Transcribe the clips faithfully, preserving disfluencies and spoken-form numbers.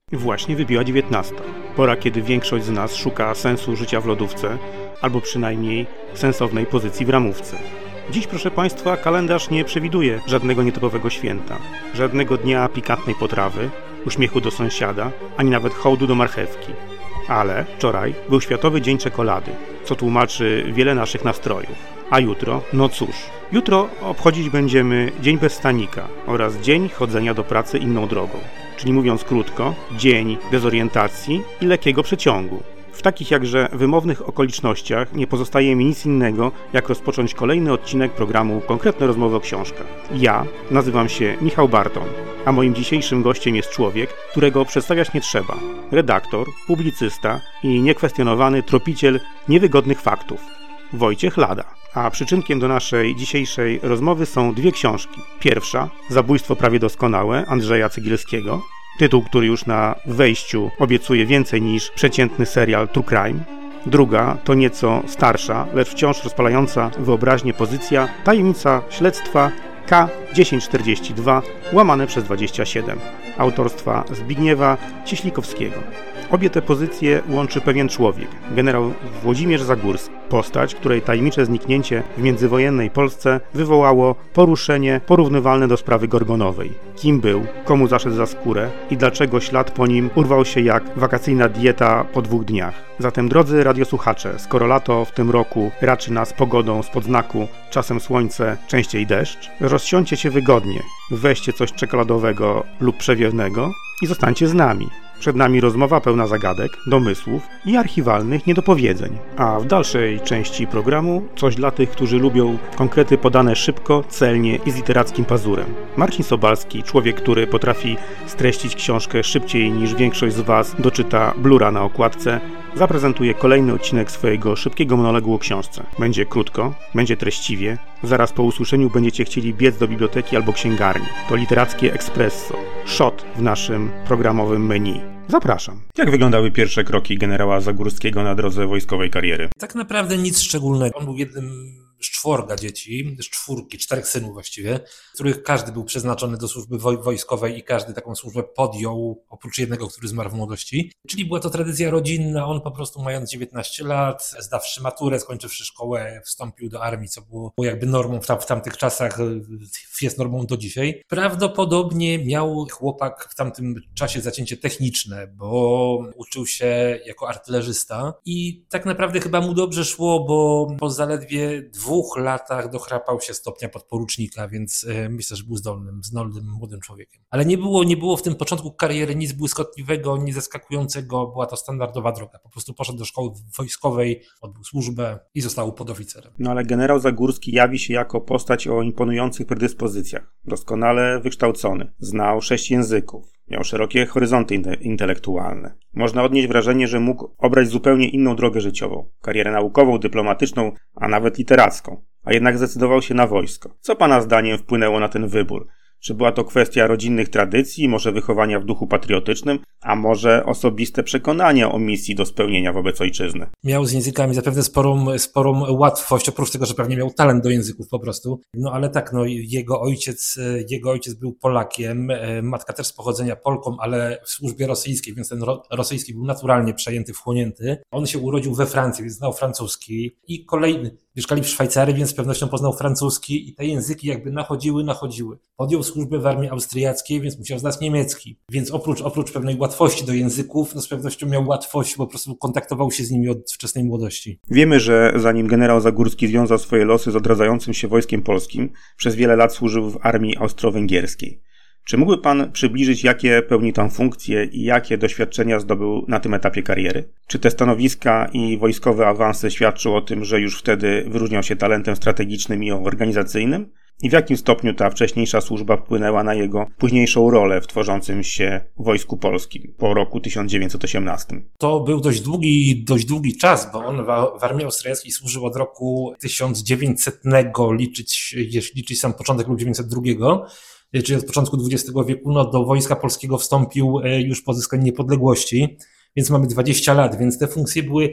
Właśnie wybiła dziewiętnasta. Pora, kiedy większość z nas szuka sensu życia w lodówce, albo przynajmniej sensownej pozycji w ramówce. Dziś, proszę Państwa, kalendarz nie przewiduje żadnego nietypowego święta, żadnego dnia pikantnej potrawy, uśmiechu do sąsiada, ani nawet hołdu do marchewki. Ale wczoraj był Światowy Dzień Czekolady, co tłumaczy wiele naszych nastrojów. A jutro? No cóż, jutro obchodzić będziemy Dzień bez stanika oraz Dzień chodzenia do pracy inną drogą. Czyli mówiąc krótko, dzień dezorientacji i lekkiego przeciągu. W takich jakże wymownych okolicznościach nie pozostaje mi nic innego, jak rozpocząć kolejny odcinek programu Konkretne rozmowy o książkach. Ja nazywam się Michał Barton, a moim dzisiejszym gościem jest człowiek, którego przedstawiać nie trzeba. Redaktor, publicysta i niekwestionowany tropiciel niewygodnych faktów. Wojciech Lada. A przyczynkiem do naszej dzisiejszej rozmowy są dwie książki. Pierwsza, Zabójstwo prawie doskonałe Andrzeja Cegielskiego. Tytuł, który już na wejściu obiecuje więcej niż przeciętny serial True Crime. Druga to nieco starsza, lecz wciąż rozpalająca wyobraźnię pozycja Tajemnica śledztwa K tysiąc czterdzieści dwa łamane przez dwadzieścia siedem autorstwa Zbigniewa Cieślikowskiego. Obie te pozycje łączy pewien człowiek, generał Włodzimierz Zagórski. Postać, której tajemnicze zniknięcie w międzywojennej Polsce wywołało poruszenie porównywalne do sprawy Gorgonowej. Kim był, komu zaszedł za skórę i dlaczego ślad po nim urwał się jak wakacyjna dieta po dwóch dniach. Zatem, drodzy radiosłuchacze, skoro lato w tym roku raczy nas pogodą spod znaku czasem słońce, częściej deszcz, rozsiądźcie się wygodnie, weźcie coś czekoladowego lub przewiewnego i zostańcie z nami. Przed nami rozmowa pełna zagadek, domysłów i archiwalnych niedopowiedzeń. A w dalszej części programu coś dla tych, którzy lubią konkrety podane szybko, celnie i z literackim pazurem. Marcin Sobalski, człowiek, który potrafi streścić książkę szybciej niż większość z Was doczyta blura na okładce, zaprezentuje kolejny odcinek swojego szybkiego monologu o książce. Będzie krótko, będzie treściwie, zaraz po usłyszeniu będziecie chcieli biec do biblioteki albo księgarni. To literackie espresso, shot w naszym programowym menu. Zapraszam. Jak wyglądały pierwsze kroki generała Zagórskiego na drodze wojskowej kariery? Tak naprawdę nic szczególnego. On był jednym z czworga dzieci, z czwórki, czterech synów właściwie, z których każdy był przeznaczony do służby woj- wojskowej i każdy taką służbę podjął, oprócz jednego, który zmarł w młodości. Czyli była to tradycja rodzinna, on po prostu mając dziewiętnaście lat, zdawszy maturę, skończywszy szkołę, wstąpił do armii, co było jakby normą w, tam, w tamtych czasach, jest normą do dzisiaj. Prawdopodobnie miał chłopak w tamtym czasie zacięcie techniczne, bo uczył się jako artylerzysta i tak naprawdę chyba mu dobrze szło, bo po zaledwie dwóch dwóch latach dochrapał się stopnia podporucznika, więc myślę, że był zdolnym, zdolnym młodym człowiekiem. Ale nie było, nie było w tym początku kariery nic błyskotliwego, nic zaskakującego, była to standardowa droga. Po prostu poszedł do szkoły wojskowej, odbył służbę i został podoficerem. No ale generał Zagórski jawi się jako postać o imponujących predyspozycjach. Doskonale wykształcony, znał sześć języków. Miał szerokie horyzonty intelektualne. Można odnieść wrażenie, że mógł obrać zupełnie inną drogę życiową. Karierę naukową, dyplomatyczną, a nawet literacką. A jednak zdecydował się na wojsko. Co pana zdaniem wpłynęło na ten wybór? Czy była to kwestia rodzinnych tradycji, może wychowania w duchu patriotycznym, a może osobiste przekonania o misji do spełnienia wobec ojczyzny? Miał z językami zapewne sporą, sporą łatwość, oprócz tego, że pewnie miał talent do języków po prostu. No ale tak, no jego ojciec, jego ojciec był Polakiem, matka też z pochodzenia Polką, ale w służbie rosyjskiej, więc ten ro, rosyjski był naturalnie przejęty, wchłonięty. On się urodził we Francji, więc znał francuski i kolejny. Mieszkali w Szwajcarii, więc z pewnością poznał francuski i te języki jakby nachodziły, nachodziły. Podjął służbę w armii austriackiej, więc musiał znać niemiecki. Więc oprócz, oprócz pewnej łatwości do języków, no z pewnością miał łatwość, po prostu kontaktował się z nimi od wczesnej młodości. Wiemy, że zanim generał Zagórski związał swoje losy z odradzającym się wojskiem polskim, przez wiele lat służył w armii austro-węgierskiej. Czy mógłby pan przybliżyć, jakie pełni tam funkcje i jakie doświadczenia zdobył na tym etapie kariery? Czy te stanowiska i wojskowe awanse świadczą o tym, że już wtedy wyróżniał się talentem strategicznym i organizacyjnym? I w jakim stopniu ta wcześniejsza służba wpłynęła na jego późniejszą rolę w tworzącym się Wojsku Polskim po roku tysiąc dziewięćset osiemnastym? To był dość długi, dość długi czas, bo on w, w armii austriackiej służył od roku tysiąc dziewięćsetnego, liczyć, jeśli liczyć sam początek lub dziewięćset drugiego, czyli od początku dwudziestego wieku, no do Wojska Polskiego wstąpił już po zyskaniu niepodległości, więc mamy dwadzieścia lat, więc te funkcje były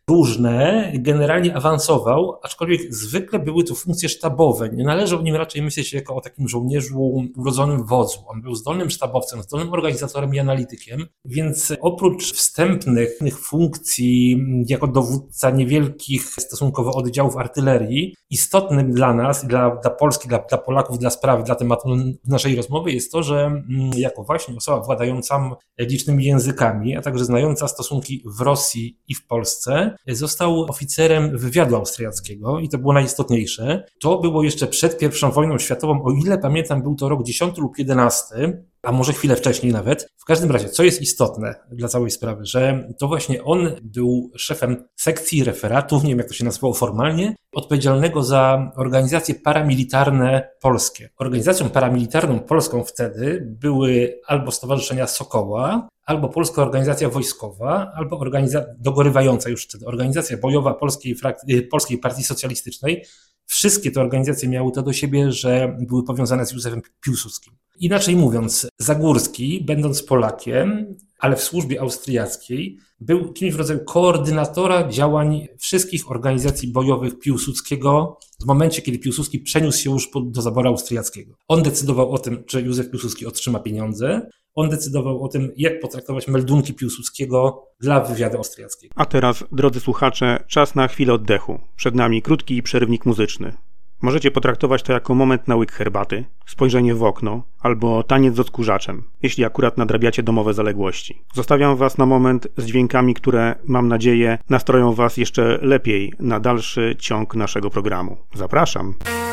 różne, generalnie awansował, aczkolwiek zwykle były to funkcje sztabowe. Nie należy o nim raczej myśleć jako o takim żołnierzu urodzonym wodzu. On był zdolnym sztabowcem, zdolnym organizatorem i analitykiem, więc oprócz wstępnych funkcji jako dowódca niewielkich stosunkowo oddziałów artylerii, istotnym dla nas, dla, dla Polski, dla, dla Polaków, dla sprawy, dla tematu naszej rozmowy jest to, że jako właśnie osoba władająca licznymi językami, a także znająca stosunki w Rosji i w Polsce, został oficerem wywiadu austriackiego i to było najistotniejsze. To było jeszcze przed pierwszą wojną światową, o ile pamiętam, był to rok dziesiąty lub jedenasty, a może chwilę wcześniej nawet. W każdym razie, co jest istotne dla całej sprawy, że to właśnie on był szefem sekcji referatów, nie wiem jak to się nazywało formalnie, odpowiedzialnego za organizacje paramilitarne polskie. Organizacją paramilitarną polską wtedy były albo Stowarzyszenia Sokoła, albo Polska Organizacja Wojskowa, albo organizacja dogorywająca już wtedy, Organizacja Bojowa Polskiej, Frak- Polskiej Partii Socjalistycznej. Wszystkie te organizacje miały to do siebie, że były powiązane z Józefem Piłsudskim. Inaczej mówiąc, Zagórski, będąc Polakiem, ale w służbie austriackiej, był kimś w rodzaju koordynatora działań wszystkich organizacji bojowych Piłsudskiego w momencie, kiedy Piłsudski przeniósł się już do zaboru austriackiego. On decydował o tym, czy Józef Piłsudski otrzyma pieniądze. On decydował o tym, jak potraktować meldunki Piłsudskiego dla wywiadu austriackiego. A teraz, drodzy słuchacze, czas na chwilę oddechu. Przed nami krótki przerywnik muzyczny. Możecie potraktować to jako moment na łyk herbaty, spojrzenie w okno albo taniec z odkurzaczem, jeśli akurat nadrabiacie domowe zaległości. Zostawiam was na moment z dźwiękami, które, mam nadzieję, nastroją was jeszcze lepiej na dalszy ciąg naszego programu. Zapraszam!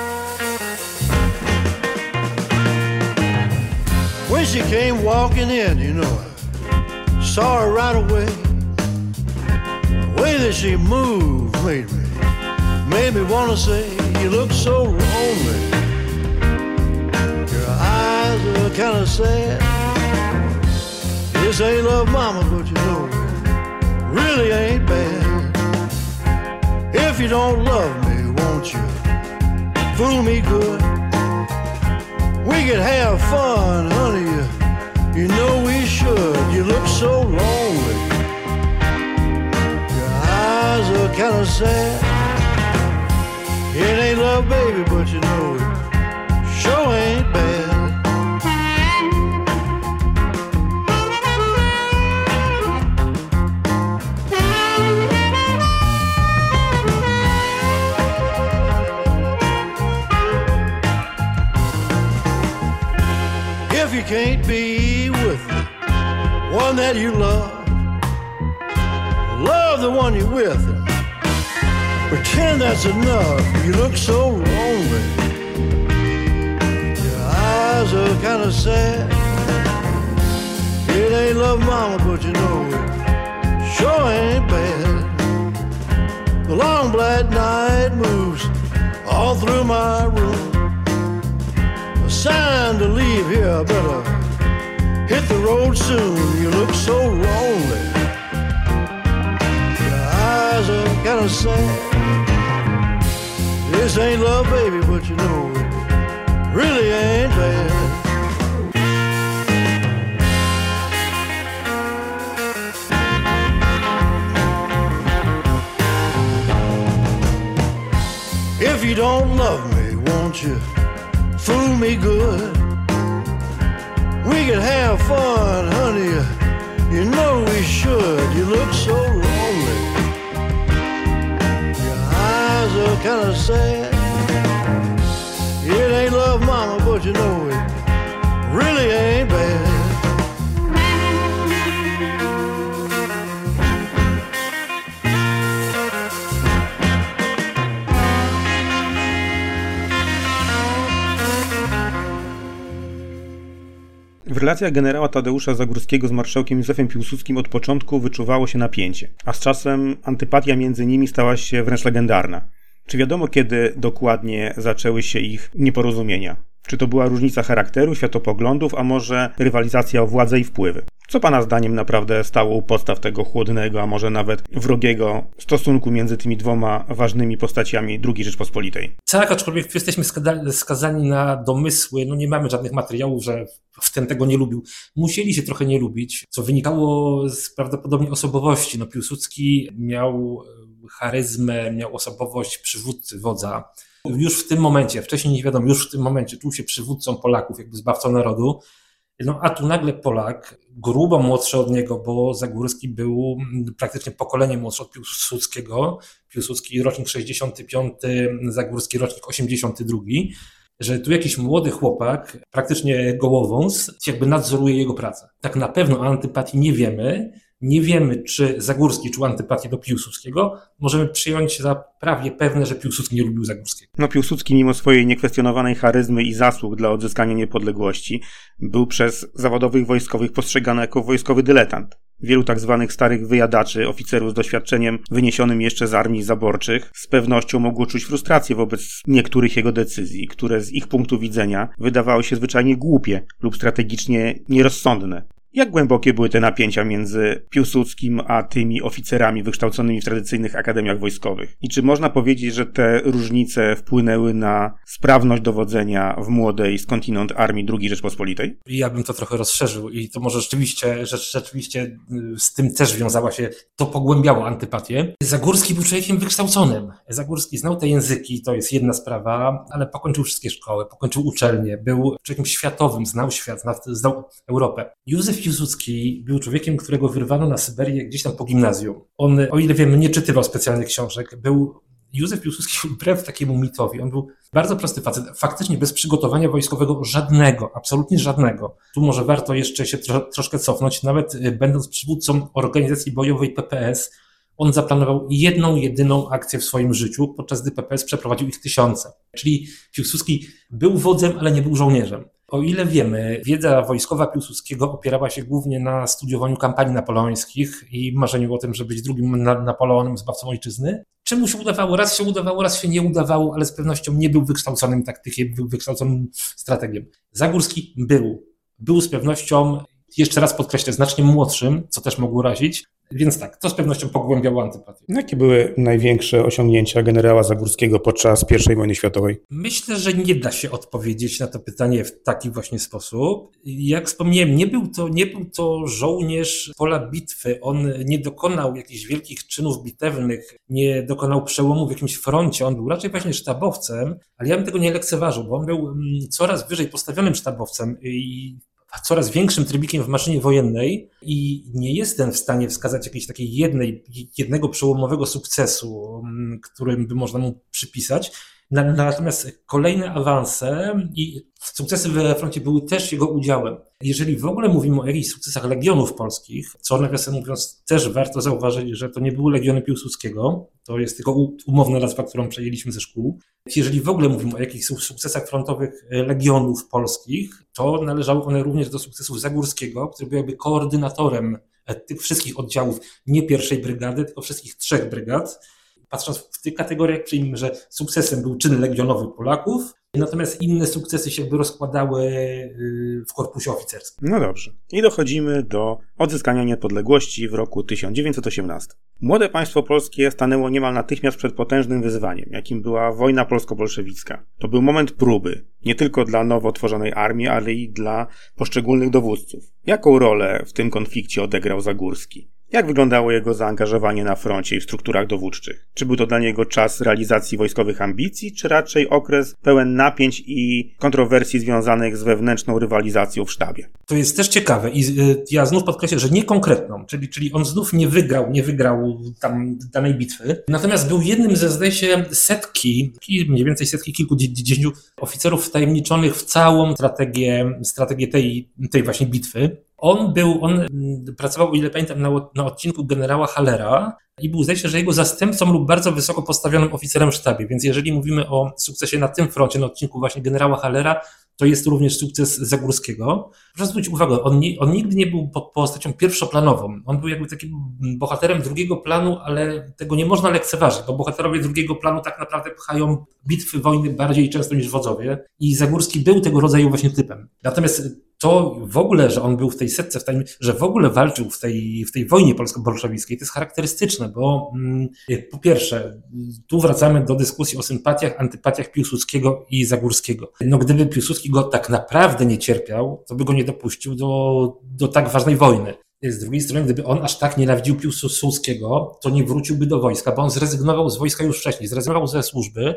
When she came walking in, you know, I saw her right away. The way that she moved made me, made me want to say, you look so lonely. Your eyes are kind of sad. This ain't love, mama, but you know it really ain't bad. If you don't love me, won't you fool me good? We could have fun, honey, you, you know we should. You look so lonely. Your eyes are kind of sad. It ain't love, baby, but you know it sure ain't bad. If you can't be with the one that you love, love the one you're with, pretend that's enough. You look so lonely. Your eyes are kind of sad. It ain't love, mama, but you know it sure ain't bad. The long black night moves all through my room. A sign to leave here, I better hit the road soon. You look so lonely. Your eyes are kind of sad. This ain't love, baby, but you know it really ain't bad. If you don't love me, won't you fool me good? We could have fun, honey, you know we should. You look so lonely. Your eyes are kind of sad. It ain't love, mama, but you know it really ain't bad. W relacjach generała Tadeusza Zagórskiego z marszałkiem Józefem Piłsudskim od początku wyczuwało się napięcie, a z czasem antypatia między nimi stała się wręcz legendarna. Czy wiadomo, kiedy dokładnie zaczęły się ich nieporozumienia? Czy to była różnica charakteru, światopoglądów, a może rywalizacja o władzę i wpływy? Co pana zdaniem naprawdę stało u podstaw tego chłodnego, a może nawet wrogiego stosunku między tymi dwoma ważnymi postaciami drugiej Rzeczpospolitej? Tak, aczkolwiek jesteśmy skazani na domysły, no nie mamy żadnych materiałów, że w ten tego nie lubił. Musieli się trochę nie lubić, co wynikało z prawdopodobnie osobowości. No Piłsudski miał charyzmę, miał osobowość przywódcy, wodza. Już w tym momencie, wcześniej nie wiadomo, już w tym momencie czuł się przywódcą Polaków, jakby zbawcą narodu. No a tu nagle Polak, grubo młodszy od niego, bo Zagórski był praktycznie pokolenie młodszy od Piłsudskiego. Piłsudski rocznik sześćdziesiąty piąty, Zagórski rocznik osiemdziesiąty drugi. Że tu jakiś młody chłopak, praktycznie gołowąs, jakby nadzoruje jego pracę. Tak na pewno o antypatii nie wiemy. Nie wiemy, czy Zagórski czuł antypatię do Piłsudskiego. Możemy przyjąć za prawie pewne, że Piłsudski nie lubił Zagórskiego. No Piłsudski mimo swojej niekwestionowanej charyzmy i zasług dla odzyskania niepodległości był przez zawodowych wojskowych postrzegany jako wojskowy dyletant. Wielu tak zwanych starych wyjadaczy, oficerów z doświadczeniem wyniesionym jeszcze z armii zaborczych, z pewnością mogło czuć frustrację wobec niektórych jego decyzji, które z ich punktu widzenia wydawały się zwyczajnie głupie lub strategicznie nierozsądne. Jak głębokie były te napięcia między Piłsudskim a tymi oficerami wykształconymi w tradycyjnych akademiach wojskowych? I czy można powiedzieć, że te różnice wpłynęły na sprawność dowodzenia w młodej skądinąd armii drugiej Rzeczpospolitej? Ja bym to trochę rozszerzył i to może rzeczywiście, że rzeczywiście z tym też wiązała się, to pogłębiało antypatię. Zagórski był człowiekiem wykształconym. Zagórski znał te języki, to jest jedna sprawa, ale pokończył wszystkie szkoły, pokończył uczelnie, był człowiekiem światowym, znał świat, znał Europę. Józef Piłsudski był człowiekiem, którego wyrwano na Syberię gdzieś tam po gimnazjum. On, o ile wiem, nie czytywał specjalnych książek. Był Józef Piłsudski wbrew takiemu mitowi. On był bardzo prosty facet, faktycznie bez przygotowania wojskowego żadnego, absolutnie żadnego. Tu może warto jeszcze się tro, troszkę cofnąć. Nawet będąc przywódcą organizacji bojowej P P S, on zaplanował jedną, jedyną akcję w swoim życiu, podczas gdy P P S przeprowadził ich tysiące. Czyli Piłsudski był wodzem, ale nie był żołnierzem. O ile wiemy, wiedza wojskowa Piłsudskiego opierała się głównie na studiowaniu kampanii napoleońskich i marzeniu o tym, żeby być drugim na- Napoleonem, zbawcą ojczyzny. Czy mu się udawało? Raz się udawało, raz się nie udawało, ale z pewnością nie był wykształconym taktykiem, był wykształconym strategiem. Zagórski był. Był z pewnością, jeszcze raz podkreślę, znacznie młodszym, co też mogło razić. Więc tak, to z pewnością pogłębiało antypatię. Jakie były największe osiągnięcia generała Zagórskiego podczas pierwszej wojny światowej? Myślę, że nie da się odpowiedzieć na to pytanie w taki właśnie sposób. Jak wspomniałem, nie był to, nie był to żołnierz pola bitwy. On nie dokonał jakichś wielkich czynów bitewnych, nie dokonał przełomu w jakimś froncie. On był raczej właśnie sztabowcem, ale ja bym tego nie lekceważył, bo on był coraz wyżej postawionym sztabowcem i coraz większym trybikiem w maszynie wojennej i nie jestem w stanie wskazać jakiejś takiej jednej, jednego przełomowego sukcesu, którym by można mu przypisać. Natomiast kolejne awanse i sukcesy we froncie były też jego udziałem. Jeżeli w ogóle mówimy o jakichś sukcesach legionów polskich, co nawiasem mówiąc też warto zauważyć, że to nie były legiony Piłsudskiego, to jest tylko umowna nazwa, którą przejęliśmy ze szkół. Jeżeli w ogóle mówimy o jakichś sukcesach frontowych legionów polskich, to należały one również do sukcesów Zagórskiego, który był jakby koordynatorem tych wszystkich oddziałów, nie pierwszej brygady, tylko wszystkich trzech brygad. Patrząc w tych kategoriach, przyjmijmy, że sukcesem był czyn legionowy Polaków, natomiast inne sukcesy się jakby rozkładały w korpusie oficerskim. No dobrze. I dochodzimy do odzyskania niepodległości w roku tysiąc dziewięćset osiemnastym. Młode państwo polskie stanęło niemal natychmiast przed potężnym wyzwaniem, jakim była wojna polsko-bolszewicka. To był moment próby, nie tylko dla nowo tworzonej armii, ale i dla poszczególnych dowódców. Jaką rolę w tym konflikcie odegrał Zagórski? Jak wyglądało jego zaangażowanie na froncie i w strukturach dowódczych? Czy był to dla niego czas realizacji wojskowych ambicji, czy raczej okres pełen napięć i kontrowersji związanych z wewnętrzną rywalizacją w sztabie? To jest też ciekawe i ja znów podkreślę, że nie konkretną, czyli, czyli on znów nie wygrał, nie wygrał tam danej bitwy, natomiast był jednym ze, zdaje się, setki, mniej więcej setki, kilkudziesięciu oficerów wtajemniczonych w całą strategię, strategię tej, tej właśnie bitwy. On był, on pracował, o ile pamiętam, na, na odcinku generała Hallera i był, zdaje się, że jego zastępcą lub bardzo wysoko postawionym oficerem w sztabie. Więc jeżeli mówimy o sukcesie na tym froncie, na odcinku właśnie generała Hallera, to jest to również sukces Zagórskiego. Proszę zwrócić uwagę, on, nie, on nigdy nie był postacią pierwszoplanową. On był jakby takim bohaterem drugiego planu, ale tego nie można lekceważyć, bo bohaterowie drugiego planu tak naprawdę pchają bitwy, wojny bardziej często niż wodzowie i Zagórski był tego rodzaju właśnie typem. Natomiast to w ogóle, że on był w tej setce, w tej, że w ogóle walczył w tej, w tej wojnie polsko-bolszewickiej, to jest charakterystyczne, bo mm, po pierwsze, tu wracamy do dyskusji o sympatiach, antypatiach Piłsudskiego i Zagórskiego. No gdyby Piłsudski go tak naprawdę nie cierpiał, to by go nie dopuścił do, do tak ważnej wojny. Z drugiej strony, gdyby on aż tak nienawidził Piłsudskiego, to nie wróciłby do wojska, bo on zrezygnował z wojska już wcześniej, zrezygnował ze służby.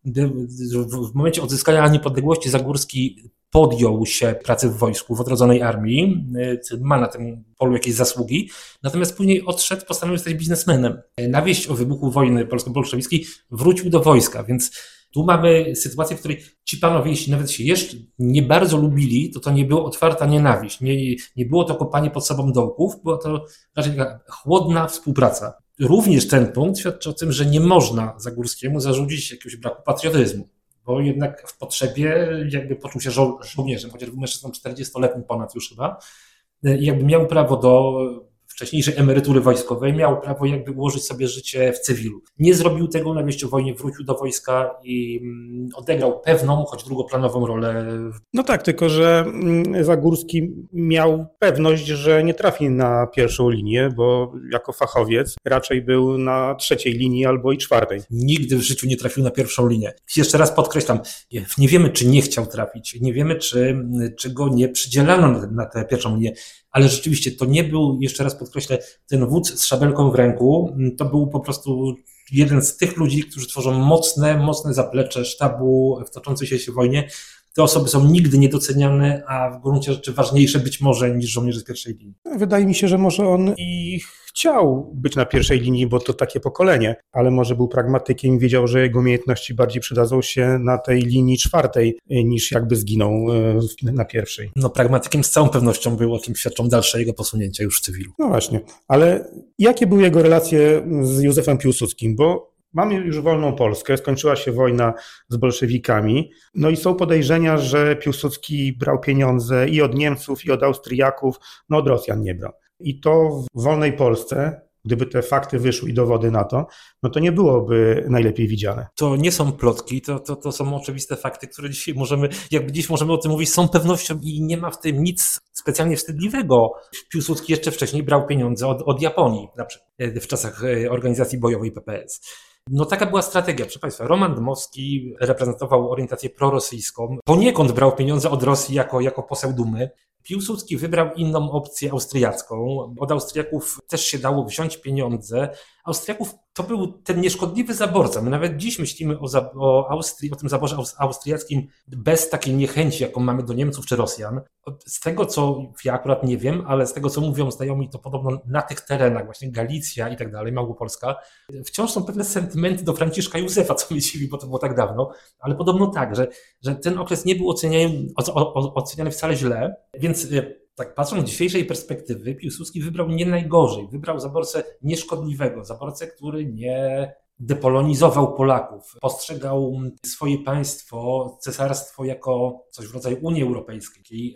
W momencie odzyskania niepodległości Zagórski podjął się pracy w wojsku, w odrodzonej armii, ma na tym polu jakieś zasługi, natomiast później odszedł, postanowił zostać biznesmenem. Na wieść o wybuchu wojny polsko-bolszewickiej wrócił do wojska, więc tu mamy sytuację, w której ci panowie, jeśli nawet się jeszcze nie bardzo lubili, to to nie była otwarta nienawiść, nie, nie było to kopanie pod sobą dołków, była to raczej taka chłodna współpraca. Również ten punkt świadczy o tym, że nie można Zagórskiemu zarzucić jakiegoś braku patriotyzmu, bo jednak w potrzebie jakby poczuł się żo- żołnierzem, chociaż był mężczyzną czterdziestoletnim ponad już chyba, i jakby miał prawo do wcześniejszej emerytury wojskowej, miał prawo jakby ułożyć sobie życie w cywilu. Nie zrobił tego, na wieść o wojnie wrócił do wojska i odegrał pewną, choć drugoplanową rolę. No tak, tylko że Zagórski miał pewność, że nie trafi na pierwszą linię, bo jako fachowiec raczej był na trzeciej linii albo i czwartej. Nigdy w życiu nie trafił na pierwszą linię. Jeszcze raz podkreślam, nie wiemy, czy nie chciał trafić, nie wiemy, czy, czy go nie przydzielano na tę pierwszą linię, ale rzeczywiście to nie był, jeszcze raz podkreślę, ten wódz z szabelką w ręku, to był po prostu jeden z tych ludzi, którzy tworzą mocne, mocne zaplecze sztabu w toczącej się wojnie. Te osoby są nigdy niedoceniane, a w gruncie rzeczy ważniejsze być może niż żołnierze z pierwszej linii. Wydaje mi się, że może on i chciał być na pierwszej linii, bo to takie pokolenie, ale może był pragmatykiem i wiedział, że jego umiejętności bardziej przydadzą się na tej linii czwartej, niż jakby zginął na pierwszej. No pragmatykiem z całą pewnością był, o czym świadczą dalsze jego posunięcia już w cywilu. No właśnie, ale jakie były jego relacje z Józefem Piłsudskim? Bo mamy już wolną Polskę, skończyła się wojna z bolszewikami, no i są podejrzenia, że Piłsudski brał pieniądze i od Niemców, i od Austriaków, no od Rosjan nie brał. I to w wolnej Polsce, gdyby te fakty wyszły i dowody na to, no to nie byłoby najlepiej widziane. To nie są plotki, to, to, to są oczywiste fakty, które dzisiaj możemy, jakby dziś możemy o tym mówić z całą pewnością i nie ma w tym nic specjalnie wstydliwego. Piłsudski jeszcze wcześniej brał pieniądze od, od Japonii, na przykład w czasach organizacji bojowej P P S. No taka była strategia, proszę Państwa. Roman Dmowski reprezentował orientację prorosyjską. Poniekąd brał pieniądze od Rosji jako, jako poseł Dumy. Piłsudski wybrał inną opcję austriacką. Od Austriaków też się dało wziąć pieniądze. Austriaków to był ten nieszkodliwy zaborca. My nawet dziś myślimy o, za, o Austrii, o tym zaborze austriackim bez takiej niechęci, jaką mamy do Niemców czy Rosjan. Z tego, co ja akurat nie wiem, ale z tego, co mówią znajomi, to podobno na tych terenach, właśnie Galicja i tak dalej, Małopolska, wciąż są pewne sentymenty do Franciszka Józefa, co mnie dziwi, bo to było tak dawno, ale podobno tak, że, że ten okres nie był oceniany, oceniany wcale źle, więc tak patrząc z dzisiejszej perspektywy, Piłsudski wybrał nie najgorzej, wybrał zaborcę nieszkodliwego, zaborcę, który nie depolonizował Polaków, postrzegał swoje państwo, cesarstwo jako coś w rodzaju Unii Europejskiej,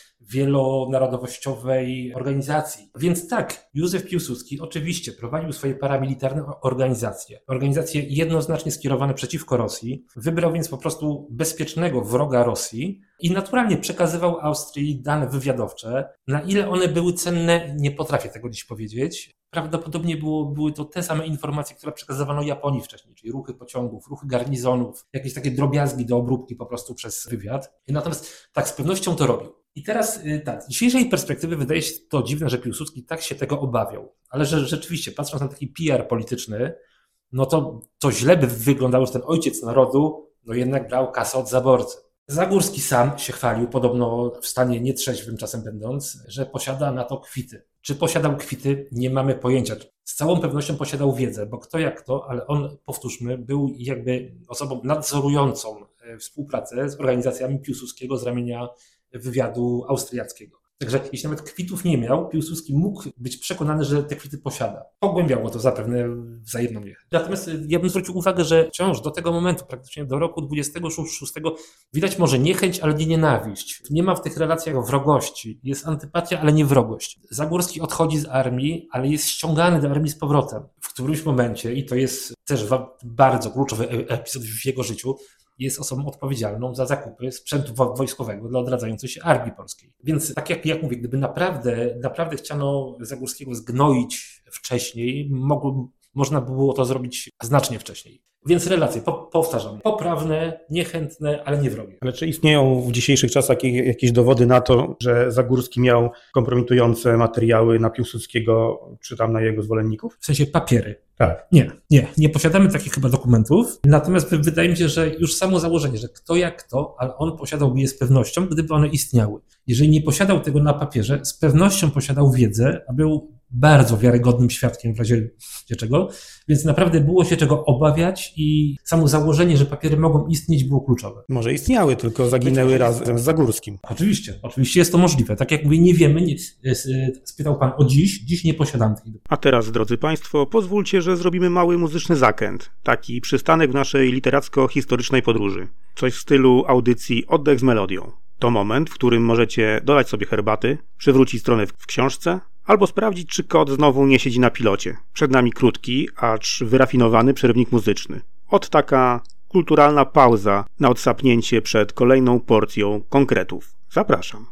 wielonarodowościowej organizacji. Więc tak, Józef Piłsudski oczywiście prowadził swoje paramilitarne organizacje, organizacje jednoznacznie skierowane przeciwko Rosji, wybrał więc po prostu bezpiecznego wroga Rosji i naturalnie przekazywał Austrii dane wywiadowcze. Na ile one były cenne, nie potrafię tego dziś powiedzieć. Prawdopodobnie było, były to te same informacje, które przekazywano Japonii wcześniej, czyli ruchy pociągów, ruchy garnizonów, jakieś takie drobiazgi do obróbki po prostu przez wywiad. Natomiast tak, z pewnością to robił. I teraz tak, z dzisiejszej perspektywy wydaje się to dziwne, że Piłsudski tak się tego obawiał, ale że rzeczywiście, patrząc na taki P R polityczny, no to, to źle by wyglądało, że ten ojciec narodu no jednak brał kasę od zaborcy. Zagórski sam się chwalił, podobno w stanie nietrzeźwym czasem będąc, że posiada na to kwity. Czy posiadał kwity? Nie mamy pojęcia. Z całą pewnością posiadał wiedzę, bo kto jak to, ale on, powtórzmy, był jakby osobą nadzorującą współpracę z organizacjami Piłsudskiego z ramienia wywiadu austriackiego. Także jeśli nawet kwitów nie miał, Piłsudski mógł być przekonany, że te kwity posiada. Pogłębiało to zapewne wzajemną niechęć. Natomiast ja bym zwrócił uwagę, że wciąż do tego momentu, praktycznie do roku dwudziestego szóstego, widać może niechęć, ale nie nienawiść. Nie ma w tych relacjach wrogości. Jest antypatia, ale nie wrogość. Zagórski odchodzi z armii, ale jest ściągany do armii z powrotem. W którymś momencie, i to jest też bardzo kluczowy epizod w jego życiu, jest osobą odpowiedzialną za zakupy sprzętu wojskowego dla odradzającej się armii polskiej. Więc tak jak, jak mówię, gdyby naprawdę, naprawdę chciano Zagórskiego zgnoić wcześniej, mogło, można było to zrobić znacznie wcześniej. Więc relacje, po, powtarzam, poprawne, niechętne, ale nie wrogie. Ale czy istnieją w dzisiejszych czasach jakieś dowody na to, że Zagórski miał kompromitujące materiały na Piłsudskiego, czy tam na jego zwolenników? W sensie papiery. Tak. Nie, nie, nie posiadamy takich chyba dokumentów, natomiast wydaje mi się, że już samo założenie, że kto jak kto, ale on posiadałby je z pewnością, gdyby one istniały. Jeżeli nie posiadał tego na papierze, z pewnością posiadał wiedzę, a był bardzo wiarygodnym świadkiem w razie czego, więc naprawdę było się czego obawiać i samo założenie, że papiery mogą istnieć, było kluczowe. Może istniały, tylko zaginęły razem z Zagórskim. Oczywiście, oczywiście jest to możliwe. Tak jak mówię, nie wiemy, nie, spytał Pan o dziś, dziś nie posiadam tej. A teraz, drodzy Państwo, pozwólcie, że zrobimy mały muzyczny zakręt, taki przystanek w naszej literacko-historycznej podróży. Coś w stylu audycji Oddech z melodią. To moment, w którym możecie dolać sobie herbaty, przywrócić stronę w książce, albo sprawdzić, czy kot znowu nie siedzi na pilocie. Przed nami krótki, acz wyrafinowany przerywnik muzyczny. Ot taka kulturalna pauza na odsapnięcie przed kolejną porcją konkretów. Zapraszam.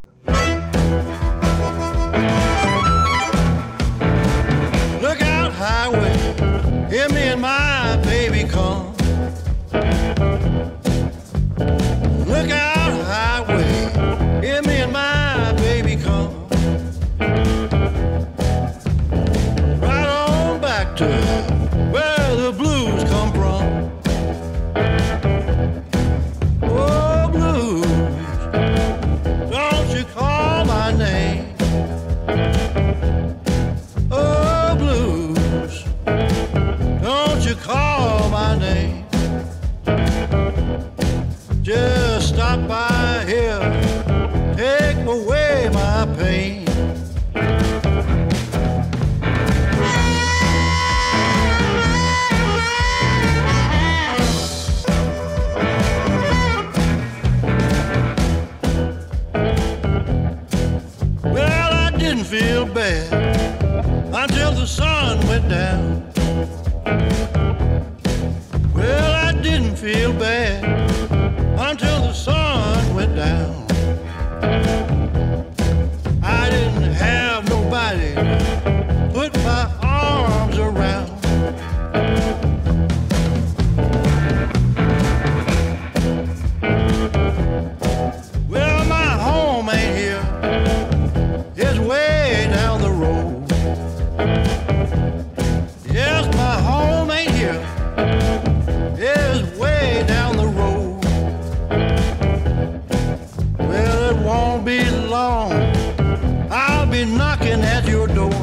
Look out, highway, hear me and my baby come. Look out, highway, hear me and my baby come. Right on back to where the blues come from. Oh, blues, don't you call my name. Oh, blues, don't you call my name. Just stop by here, take away my pain. Well, I didn't feel bad until the sun went down. Well, I didn't feel bad until the sun went down. I didn't have nobody to put my arms around. Well, my home ain't here, it's way down the road. Yes, my home ain't here, it's way down the road. Well, it won't be long, I'll be knocking at your door.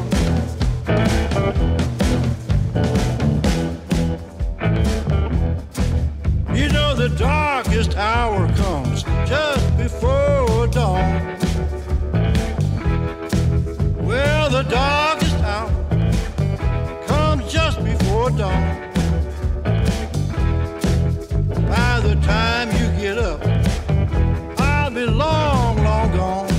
You know the darkest hour comes just before dawn. Well, the darkest hour comes just before dawn. By the time you get up, I'll be long, long gone.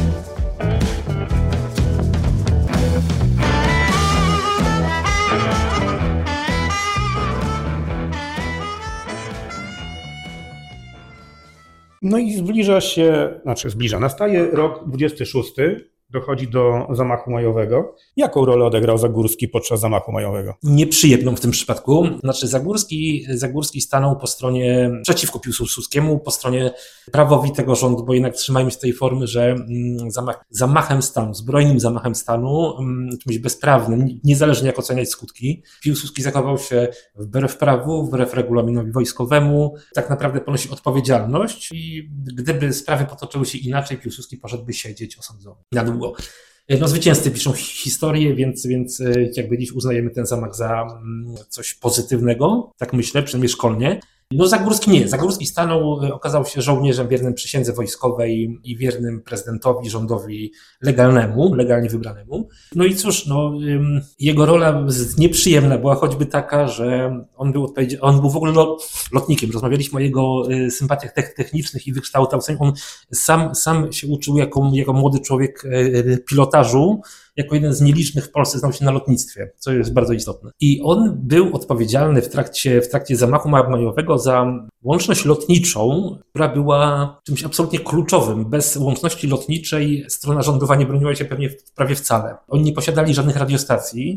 No i zbliża się, znaczy zbliża, nastaje rok dwudziesty szósty, dochodzi do zamachu majowego. Jaką rolę odegrał Zagórski podczas zamachu majowego? Nieprzyjemną w tym przypadku. Znaczy Zagórski, Zagórski stanął po stronie przeciwko Piłsudskiemu, po stronie prawowitego rządu, bo jednak trzymajmy się tej formy, że zamach, zamachem stanu, zbrojnym zamachem stanu, czymś bezprawnym, niezależnie jak oceniać skutki, Piłsudski zachował się wbrew prawu, wbrew regulaminowi wojskowemu, tak naprawdę ponosi odpowiedzialność i gdyby sprawy potoczyły się inaczej, Piłsudski poszedłby siedzieć osądzony na długo. No, zwycięzcy piszą historię, więc, więc jakby dziś uznajemy ten zamach za coś pozytywnego, tak myślę, przynajmniej szkolnie. No Zagórski nie. Zagórski stanął, okazał się żołnierzem wiernym przysiędze wojskowej i wiernym prezydentowi, rządowi legalnemu, legalnie wybranemu. No i cóż, no, jego rola nieprzyjemna była choćby taka, że on był odpowiedzialny, on był w ogóle lotnikiem. Rozmawialiśmy o jego sympatiach technicznych i wykształceniu. On sam, sam się uczył jako, jako młody człowiek pilotażu, jako jeden z nielicznych w Polsce znał się na lotnictwie, co jest bardzo istotne. I on był odpowiedzialny w trakcie, w trakcie zamachu majowego za łączność lotniczą, która była czymś absolutnie kluczowym. Bez łączności lotniczej strona rządowa nie broniła się pewnie prawie wcale. Oni nie posiadali żadnych radiostacji,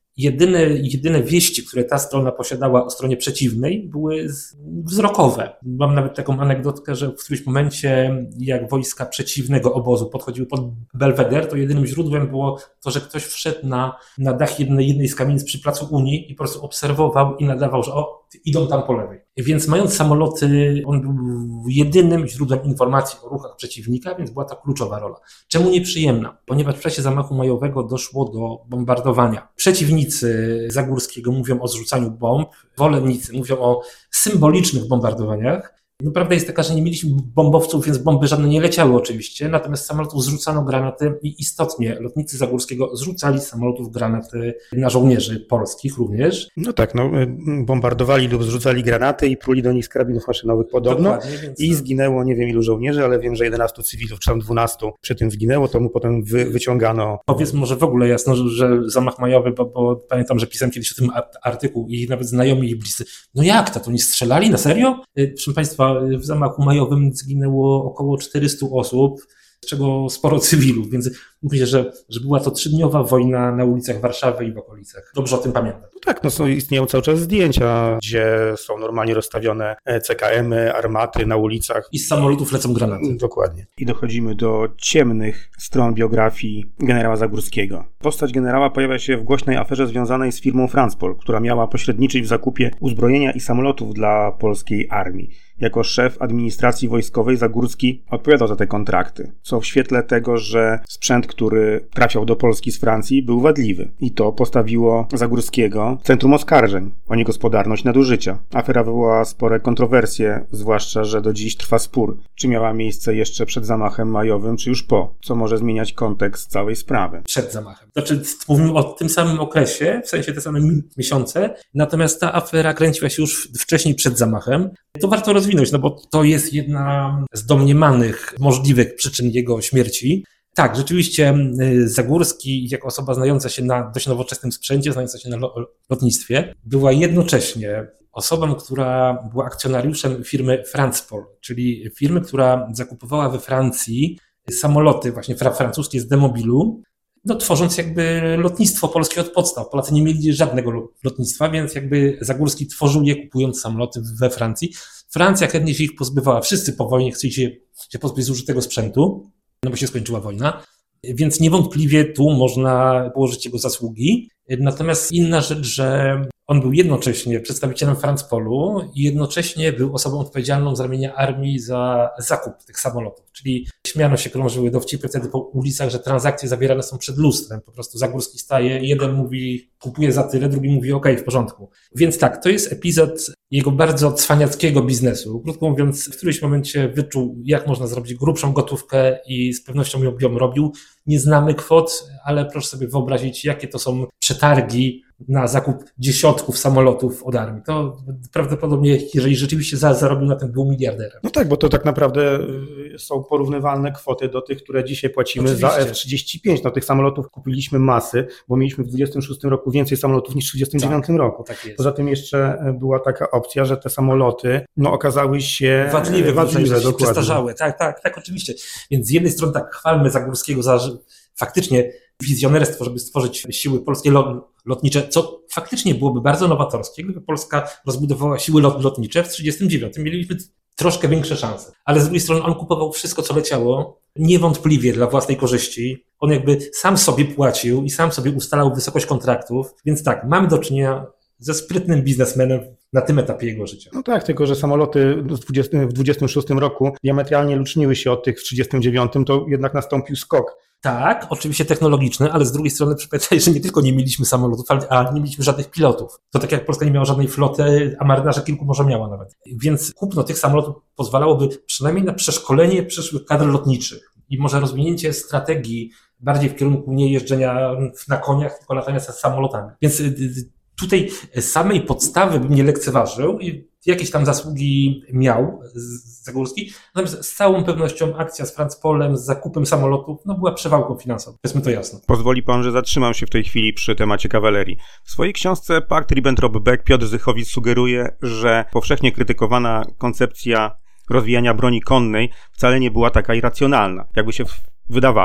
Jedyne, jedyne wieści, które ta strona posiadała o stronie przeciwnej, były wzrokowe. Mam nawet taką anegdotkę, że w którymś momencie, jak wojska przeciwnego obozu podchodziły pod Belweder, to jedynym źródłem było to, że ktoś wszedł na, na dach jednej, jednej z kamienic przy Placu Unii i po prostu obserwował i nadawał, że o, idą tam po lewej. Więc mając samoloty, on był jedynym źródłem informacji o ruchach przeciwnika, więc była to kluczowa rola. Czemu nieprzyjemna? Ponieważ w czasie zamachu majowego doszło do bombardowania. Przeciwnicy Zagórskiego mówią o zrzucaniu bomb, zwolennicy mówią o symbolicznych bombardowaniach. No, prawda jest taka, że nie mieliśmy bombowców, więc bomby żadne nie leciały oczywiście, natomiast z samolotów zrzucano granaty i istotnie lotnicy Zagórskiego zrzucali z samolotów granaty na żołnierzy polskich również. No tak, no, bombardowali lub zrzucali granaty i pruli do nich z karabinów maszynowych podobno. Więc... I zginęło nie wiem ilu żołnierzy, ale wiem, że jedenastu cywilów, czy tam dwunastu przy tym zginęło, to mu potem wy, wyciągano. Powiedz może w ogóle jasno, że, że zamach majowy, bo, bo pamiętam, że pisałem kiedyś o tym artykuł i nawet znajomi i bliscy, no jak to, to nie strzelali? Na serio? Proszę Państwa, w zamachu majowym zginęło około czterysta osób, z czego sporo cywilów, więc mówię, że, że była to trzydniowa wojna na ulicach Warszawy i w okolicach. Dobrze o tym pamiętam. No tak, no są, istnieją cały czas zdjęcia, gdzie są normalnie rozstawione C K M-y, armaty na ulicach. I z samolotów lecą granaty. Dokładnie. I dochodzimy do ciemnych stron biografii generała Zagórskiego. Postać generała pojawia się w głośnej aferze związanej z firmą Franspol, która miała pośredniczyć w zakupie uzbrojenia i samolotów dla polskiej armii. Jako szef administracji wojskowej Zagórski odpowiadał za te kontrakty, co w świetle tego, że sprzęt, który trafiał do Polski z Francji, był wadliwy. I to postawiło Zagórskiego w centrum oskarżeń o niegospodarność nadużycia. Afera wywołała spore kontrowersje, zwłaszcza, że do dziś trwa spór, czy miała miejsce jeszcze przed zamachem majowym, czy już po, co może zmieniać kontekst całej sprawy. Przed zamachem. Znaczy, mówimy o tym samym okresie, w sensie te same miesiące, natomiast ta afera kręciła się już wcześniej przed zamachem. To warto rozwinąć, no bo to jest jedna z domniemanych możliwych przyczyn jego śmierci. Tak, rzeczywiście Zagórski, jako osoba znająca się na dość nowoczesnym sprzęcie, znająca się na lotnictwie, była jednocześnie osobą, która była akcjonariuszem firmy Franspol, czyli firmy, która zakupowała we Francji samoloty właśnie francuskie z Demobilu, no tworząc jakby lotnictwo polskie od podstaw. Polacy nie mieli żadnego lotnictwa, więc jakby Zagórski tworzył je, kupując samoloty we Francji. Francja chętnie się ich pozbywała. Wszyscy po wojnie chcieli się, się pozbyć zużytego sprzętu, no bo się skończyła wojna. Więc niewątpliwie tu można położyć jego zasługi. Natomiast inna rzecz, że on był jednocześnie przedstawicielem Franspolu i jednocześnie był osobą odpowiedzialną z ramienia armii za zakup tych samolotów. Czyli śmiano się, krążyły dowcipy wtedy po ulicach, że transakcje zawierane są przed lustrem. Po prostu Zagórski staje, jeden mówi kupuje za tyle, drugi mówi okej, w porządku. Więc tak, to jest epizod jego bardzo cwaniackiego biznesu. Krótko mówiąc, w którymś momencie wyczuł, jak można zrobić grubszą gotówkę i z pewnością ją, ją robił. Nie znamy kwot, ale proszę sobie wyobrazić, jakie to są przetargi na zakup dziesiątków samolotów od armii. To prawdopodobnie, jeżeli rzeczywiście zarobił na tym, był miliarderem. No tak, bo to tak naprawdę są porównywalne kwoty do tych, które dzisiaj płacimy Oczywiście. za F trzydzieści pięć. No tych samolotów kupiliśmy masy, bo mieliśmy w dwudziestym szóstym roku więcej samolotów niż w trzydziestym dziewiątym tak, roku. Tak jest. Poza tym jeszcze była taka opcja, że te samoloty no, okazały się wadliwe, wadliwe dokładnie. Przestarzałe. Tak, tak, tak, oczywiście. Więc z jednej strony tak chwalmy Zagórskiego za faktycznie wizjonerstwo, żeby stworzyć siły polskie lotnicze, co faktycznie byłoby bardzo nowatorskie, gdyby Polska rozbudowała siły lot, lotnicze w trzydziestym dziewiątym. Mielibyśmy troszkę większe szanse. Ale z drugiej strony on kupował wszystko, co leciało, niewątpliwie dla własnej korzyści. On jakby sam sobie płacił i sam sobie ustalał wysokość kontraktów. Więc tak, mamy do czynienia ze sprytnym biznesmenem na tym etapie jego życia. No tak, tylko że samoloty w dwudziestym szóstym roku diametralnie różniły się od tych w trzydziestym dziewiątym, to jednak nastąpił skok. Tak, oczywiście technologiczny, ale z drugiej strony przypomnij, że nie tylko nie mieliśmy samolotów, ale nie mieliśmy żadnych pilotów. To tak jak Polska nie miała żadnej floty, a marynarze kilku może miała nawet. Więc kupno tych samolotów pozwalałoby przynajmniej na przeszkolenie przyszłych kadr lotniczych i może rozwinięcie strategii bardziej w kierunku nie jeżdżenia na koniach, tylko latania samolotami. Więc tutaj samej podstawy bym nie lekceważył i jakieś tam zasługi miał Zagórski, natomiast z całą pewnością akcja z Franspolem, z zakupem samolotów, no była przewałką finansową. Powiedzmy to jasno. Pozwoli pan, że zatrzymam się w tej chwili przy temacie kawalerii. W swojej książce Pakt Ribbentrop-Beck Piotr Zychowicz sugeruje, że powszechnie krytykowana koncepcja rozwijania broni konnej wcale nie była taka irracjonalna, jakby się wydawało.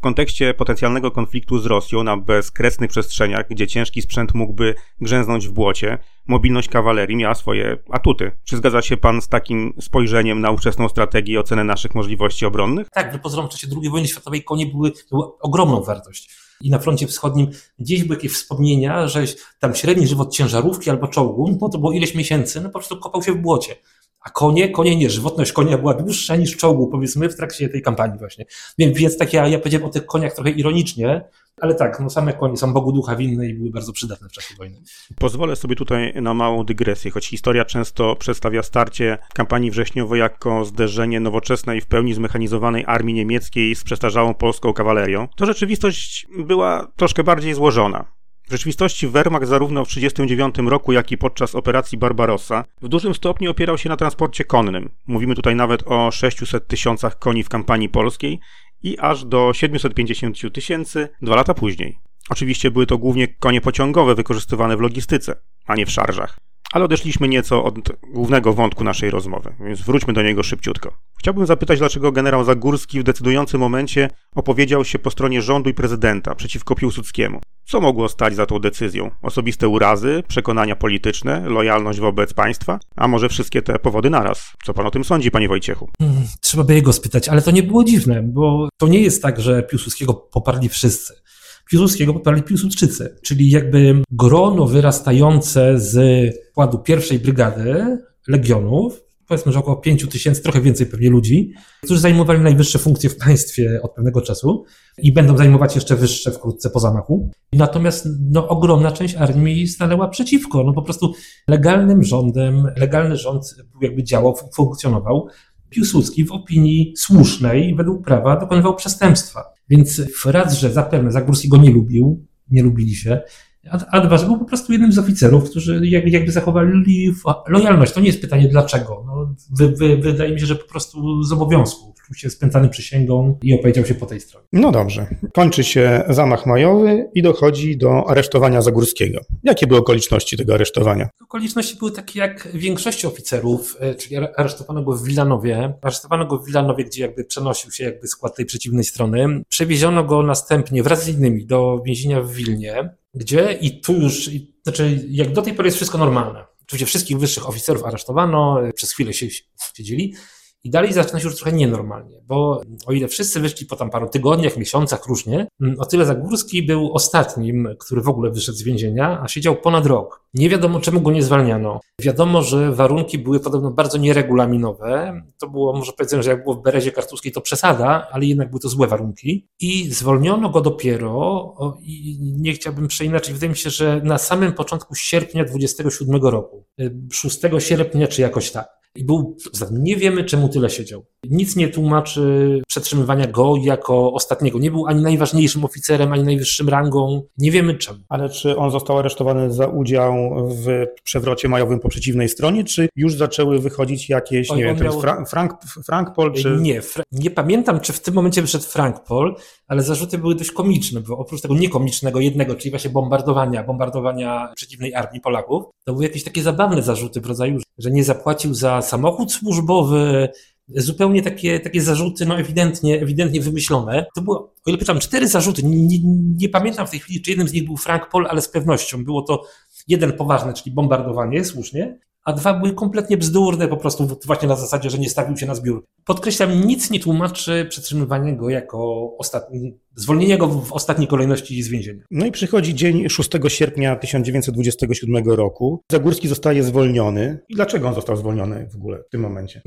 W kontekście potencjalnego konfliktu z Rosją na bezkresnych przestrzeniach, gdzie ciężki sprzęt mógłby grzęznąć w błocie, mobilność kawalerii miała swoje atuty. Czy zgadza się pan z takim spojrzeniem na ówczesną strategię i ocenę naszych możliwości obronnych? Tak, w pozorom w czasie drugiej wojny światowej konie były, były ogromną wartość. I na froncie wschodnim gdzieś były jakieś wspomnienia, że tam średni żywot ciężarówki albo czołgu, no to było ileś miesięcy, no po prostu kopał się w błocie. A konie, konie nie, żywotność konia była dłuższa niż czołgu, powiedzmy, w trakcie tej kampanii właśnie. Więc, więc tak ja, ja powiedziałem o tych koniach trochę ironicznie, ale tak, no same konie są Bogu ducha winne i były bardzo przydatne w czasie wojny. Pozwolę sobie tutaj na małą dygresję, choć historia często przedstawia starcie kampanii wrześniowej jako zderzenie nowoczesnej, w pełni zmechanizowanej armii niemieckiej z przestarzałą polską kawalerią, to rzeczywistość była troszkę bardziej złożona. W rzeczywistości Wehrmacht zarówno w tysiąc dziewięćset trzydziestym dziewiątym roku, jak i podczas operacji Barbarossa w dużym stopniu opierał się na transporcie konnym. Mówimy tutaj nawet o sześciuset tysiącach koni w kampanii polskiej i aż do siedmiuset pięćdziesięciu tysięcy dwa lata później. Oczywiście były to głównie konie pociągowe wykorzystywane w logistyce, a nie w szarżach. Ale odeszliśmy nieco od głównego wątku naszej rozmowy, więc wróćmy do niego szybciutko. Chciałbym zapytać, dlaczego generał Zagórski w decydującym momencie opowiedział się po stronie rządu i prezydenta przeciwko Piłsudskiemu. Co mogło stać za tą decyzją? Osobiste urazy, przekonania polityczne, lojalność wobec państwa, a może wszystkie te powody naraz? Co pan o tym sądzi, panie Wojciechu? Hmm, trzeba by jego spytać, ale to nie było dziwne, bo to nie jest tak, że Piłsudskiego poparli wszyscy. Piłsudskiego poparli Piłsudczycy, czyli jakby grono wyrastające z składu pierwszej brygady legionów, powiedzmy, że około pięciu tysięcy, trochę więcej pewnie ludzi, którzy zajmowali najwyższe funkcje w państwie od pewnego czasu i będą zajmować jeszcze wyższe wkrótce po zamachu. Natomiast no, ogromna część armii stanęła przeciwko. No po prostu legalnym rządem, legalny rząd jakby działał, funkcjonował. Piłsudski w opinii słusznej, według prawa, dokonywał przestępstwa. Więc raz, że zapewne Zagórski go nie lubił, nie lubili się, a, a dwa, że był po prostu jednym z oficerów, którzy jakby zachowali lojalność. To nie jest pytanie dlaczego. No, wy, wy, wydaje mi się, że po prostu z obowiązku. Czuł się spętany przysięgą i opowiedział się po tej stronie. No dobrze. Kończy się zamach majowy i dochodzi do aresztowania Zagórskiego. Jakie były okoliczności tego aresztowania? Okoliczności były takie jak większości oficerów, czyli aresztowano go w Wilanowie. Aresztowano go w Wilanowie, gdzie jakby przenosił się jakby skład tej przeciwnej strony. Przewieziono go następnie wraz z innymi do więzienia w Wilnie, gdzie i tu już, i, znaczy jak do tej pory jest wszystko normalne. Oczywiście wszystkich wyższych oficerów aresztowano, przez chwilę się siedzieli. I dalej zaczyna się już trochę nienormalnie, bo o ile wszyscy wyszli po tam paru tygodniach, miesiącach różnie, o tyle Zagórski był ostatnim, który w ogóle wyszedł z więzienia, a siedział ponad rok. Nie wiadomo, czemu go nie zwalniano. Wiadomo, że warunki były podobno bardzo nieregulaminowe. To było, może powiedzmy, że jak było w Berezie Kartuskiej, to przesada, ale jednak były to złe warunki. I zwolniono go dopiero, o, i nie chciałbym przeinaczyć, wydaje mi się, że na samym początku sierpnia dwudziestego siódmego roku. szóstego sierpnia, czy jakoś tak. I był, nie wiemy, czemu tyle siedział. Nic nie tłumaczy przetrzymywania go jako ostatniego. Nie był ani najważniejszym oficerem, ani najwyższym rangą. Nie wiemy czemu. Ale czy on został aresztowany za udział w przewrocie majowym po przeciwnej stronie, czy już zaczęły wychodzić jakieś, Oj, nie wiem, ten miał... Frank, Frank, Frankpol, czy... Nie, Fra... nie pamiętam, czy w tym momencie wyszedł Frankpol, ale zarzuty były dość komiczne, bo oprócz tego niekomicznego jednego, czyli właśnie bombardowania, bombardowania przeciwnej armii Polaków, to były jakieś takie zabawne zarzuty w rodzaju, że nie zapłacił za samochód służbowy, zupełnie takie, takie zarzuty, no ewidentnie, ewidentnie wymyślone. To było, o ile pamiętam, cztery zarzuty. Nie, nie, nie pamiętam w tej chwili, czy jednym z nich był Frankpol, ale z pewnością było to jeden poważny, czyli bombardowanie, słusznie, a dwa były kompletnie bzdurne, po prostu właśnie na zasadzie, że nie stawił się na zbiór. Podkreślam, nic nie tłumaczy przetrzymywania go jako ostatni, zwolnienia go w ostatniej kolejności z więzienia. No i przychodzi dzień szóstego sierpnia tysiąc dziewięćset dwudziestego siódmego roku. Zagórski zostaje zwolniony. I dlaczego on został zwolniony w ogóle w tym momencie?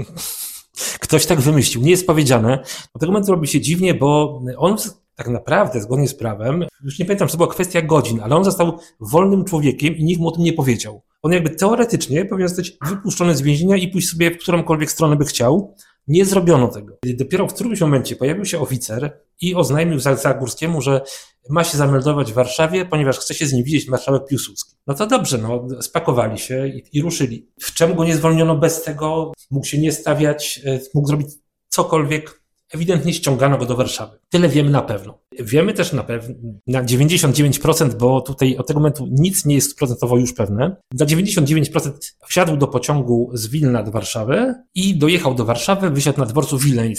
Ktoś tak wymyślił, nie jest powiedziane. Do tego momentu robi się dziwnie, bo on tak naprawdę, zgodnie z prawem, już nie pamiętam, czy to była kwestia godzin, ale on został wolnym człowiekiem i nikt mu o tym nie powiedział. On jakby teoretycznie powinien zostać wypuszczony z więzienia i pójść sobie w którąkolwiek stronę by chciał. Nie zrobiono tego. Dopiero w którymś momencie pojawił się oficer i oznajmił Zagórskiemu, że ma się zameldować w Warszawie, ponieważ chce się z nim widzieć marszałek Piłsudski. No to dobrze, no spakowali się i, i ruszyli. W czemu go nie zwolniono bez tego? Mógł się nie stawiać, mógł zrobić cokolwiek. Ewidentnie ściągano go do Warszawy. Tyle wiemy na pewno. Wiemy też na pewno, na dziewięćdziesiąt dziewięć procent, bo tutaj od tego momentu nic nie jest procentowo już pewne. Na dziewięćdziesiąt dziewięć procent wsiadł do pociągu z Wilna do Warszawy i dojechał do Warszawy, wysiadł na dworcu wileńskim.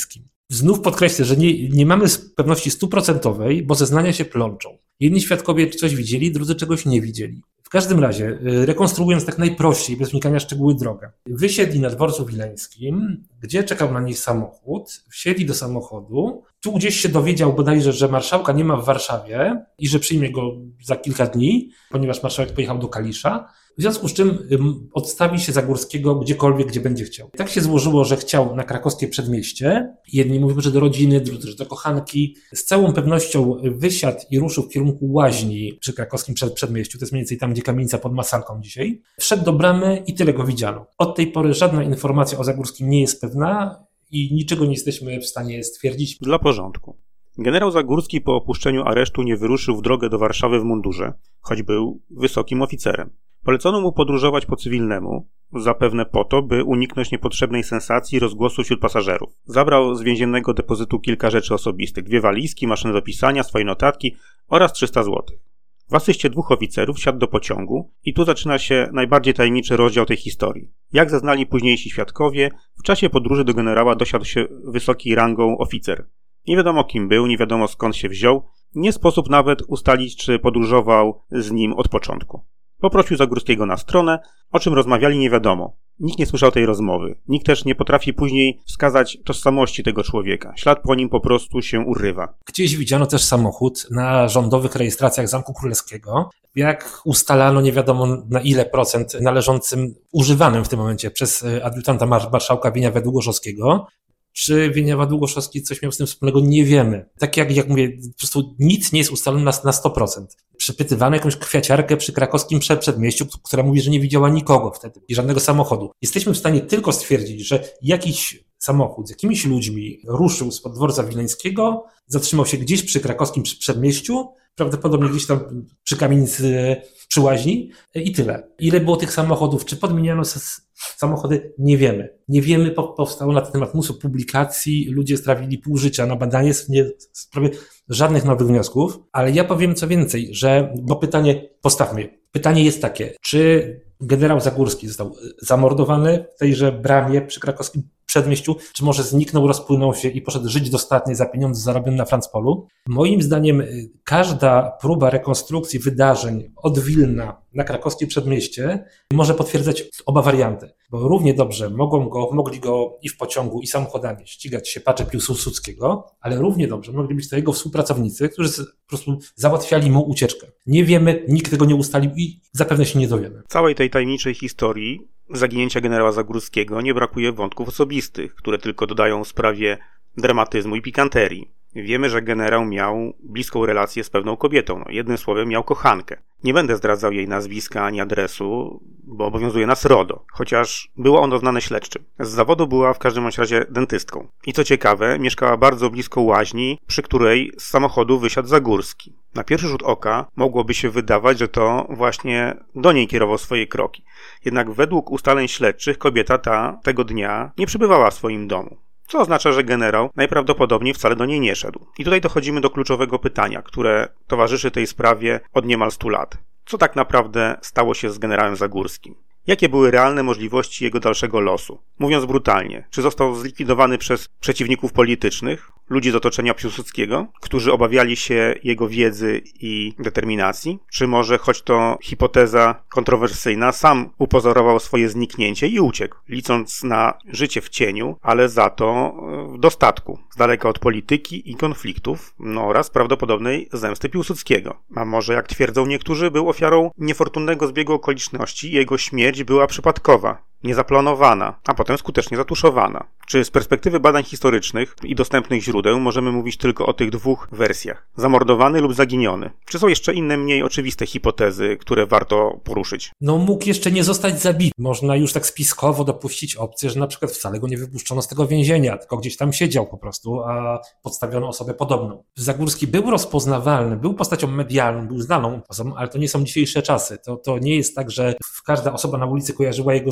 Znów podkreślę, że nie, nie mamy pewności stuprocentowej, bo zeznania się plączą. Jedni świadkowie coś widzieli, drudzy czegoś nie widzieli. W każdym razie, rekonstruując tak najprościej, bez wnikania w szczegóły droga, wysiedli na dworcu wileńskim, gdzie czekał na nich samochód, wsiedli do samochodu, tu gdzieś się dowiedział bodajże, że marszałka nie ma w Warszawie i że przyjmie go za kilka dni, ponieważ marszałek pojechał do Kalisza. W związku z czym odstawi się Zagórskiego gdziekolwiek, gdzie będzie chciał. Tak się złożyło, że chciał na krakowskie przedmieście. Jedni mówią, że do rodziny, drudzy, że do kochanki. Z całą pewnością wysiadł i ruszył w kierunku łaźni przy krakowskim przedmieściu. To jest mniej więcej tam, gdzie kamienica pod Masalką dzisiaj. Wszedł do bramy i tyle go widziano. Od tej pory żadna informacja o Zagórskim nie jest pewna i niczego nie jesteśmy w stanie stwierdzić. Dla porządku. Generał Zagórski po opuszczeniu aresztu nie wyruszył w drogę do Warszawy w mundurze, choć był wysokim oficerem. Polecono mu podróżować po cywilnemu, zapewne po to, by uniknąć niepotrzebnej sensacji i rozgłosu wśród pasażerów. Zabrał z więziennego depozytu kilka rzeczy osobistych, dwie walizki, maszynę do pisania, swoje notatki oraz trzysta złotych. W asyście dwóch oficerów siadł do pociągu i tu zaczyna się najbardziej tajemniczy rozdział tej historii. Jak zeznali późniejsi świadkowie, w czasie podróży do generała dosiadł się wysokiej rangą oficer. Nie wiadomo kim był, nie wiadomo skąd się wziął, nie sposób nawet ustalić, czy podróżował z nim od początku. Poprosił Zagórskiego na stronę, o czym rozmawiali nie wiadomo. Nikt nie słyszał tej rozmowy. Nikt też nie potrafi później wskazać tożsamości tego człowieka. Ślad po nim po prostu się urywa. Gdzieś widziano też samochód na rządowych rejestracjach Zamku Królewskiego. Jak ustalano nie wiadomo na ile procent należącym, używanym w tym momencie przez adiutanta marszałka Wieniawa Długoszowskiego. Czy Wieniawa Długoszowski coś miał z tym wspólnego? Nie wiemy. Tak jak, jak mówię, po prostu nic nie jest ustalone na, na sto procent. Przypytywano jakąś kwiaciarkę przy krakowskim przedmieściu, która mówi, że nie widziała nikogo wtedy i żadnego samochodu. Jesteśmy w stanie tylko stwierdzić, że jakiś samochód z jakimiś ludźmi ruszył spod dworca wileńskiego, zatrzymał się gdzieś przy krakowskim przedmieściu, prawdopodobnie gdzieś tam przy kamienicy, przy łaźni i tyle. Ile było tych samochodów? Czy podmieniano samochody? Nie wiemy. Nie wiemy, powstało na ten temat mnóstwo publikacji, ludzie strawili pół życia na badanie, nie sprawie żadnych nowych wniosków, ale ja powiem co więcej, że, bo pytanie, postawmy, pytanie jest takie, czy generał Zagórski został zamordowany w tejże bramie przy krakowskim przedmieściu, czy może zniknął, rozpłynął się i poszedł żyć dostatnie za pieniądze zarobione na Franzpolu. Moim zdaniem każda próba rekonstrukcji wydarzeń od Wilna na krakowskie przedmieście może potwierdzać oba warianty, bo równie dobrze mogą go, mogli go i w pociągu, i samochodami ścigać siępacze Piłsudskiego, ale równie dobrze mogli być to jego współpracownicy, którzy po prostu załatwiali mu ucieczkę. Nie wiemy, nikt tego nie ustalił i zapewne się nie dowiemy. W całej tej tajemniczej historii zaginięcia generała Zagórskiego nie brakuje wątków osobistych, które tylko dodają sprawie dramatyzmu i pikanterii. Wiemy, że generał miał bliską relację z pewną kobietą. No, jednym słowem miał kochankę. Nie będę zdradzał jej nazwiska ani adresu, bo obowiązuje nas RODO, chociaż było ono znane śledczym. Z zawodu była w każdym razie dentystką. I co ciekawe, mieszkała bardzo blisko łaźni, przy której z samochodu wysiadł Zagórski. Na pierwszy rzut oka mogłoby się wydawać, że to właśnie do niej kierował swoje kroki. Jednak według ustaleń śledczych kobieta ta tego dnia nie przebywała w swoim domu. Co oznacza, że generał najprawdopodobniej wcale do niej nie szedł. I tutaj dochodzimy do kluczowego pytania, które towarzyszy tej sprawie od niemal stu lat. Co tak naprawdę stało się z generałem Zagórskim? Jakie były realne możliwości jego dalszego losu? Mówiąc brutalnie, czy został zlikwidowany przez przeciwników politycznych, ludzi z otoczenia Piłsudskiego, którzy obawiali się jego wiedzy i determinacji? Czy może, choć to hipoteza kontrowersyjna, sam upozorował swoje zniknięcie i uciekł, licząc na życie w cieniu, ale za to w dostatku, z daleka od polityki i konfliktów, no oraz prawdopodobnej zemsty Piłsudskiego? A może, jak twierdzą niektórzy, był ofiarą niefortunnego zbiegu okoliczności i jego śmierć była przypadkowa, niezaplanowana, a potem skutecznie zatuszowana. Czy z perspektywy badań historycznych i dostępnych źródeł możemy mówić tylko o tych dwóch wersjach? Zamordowany lub zaginiony? Czy są jeszcze inne, mniej oczywiste hipotezy, które warto poruszyć? No mógł jeszcze nie zostać zabity. Można już tak spiskowo dopuścić opcję, że na przykład wcale go nie wypuszczono z tego więzienia, tylko gdzieś tam siedział po prostu, a podstawiono osobę podobną. Zagórski był rozpoznawalny, był postacią medialną, był znaną osobą, ale to nie są dzisiejsze czasy. To, to nie jest tak, że każda osoba na ulicy kojarzyła jego zdjęcie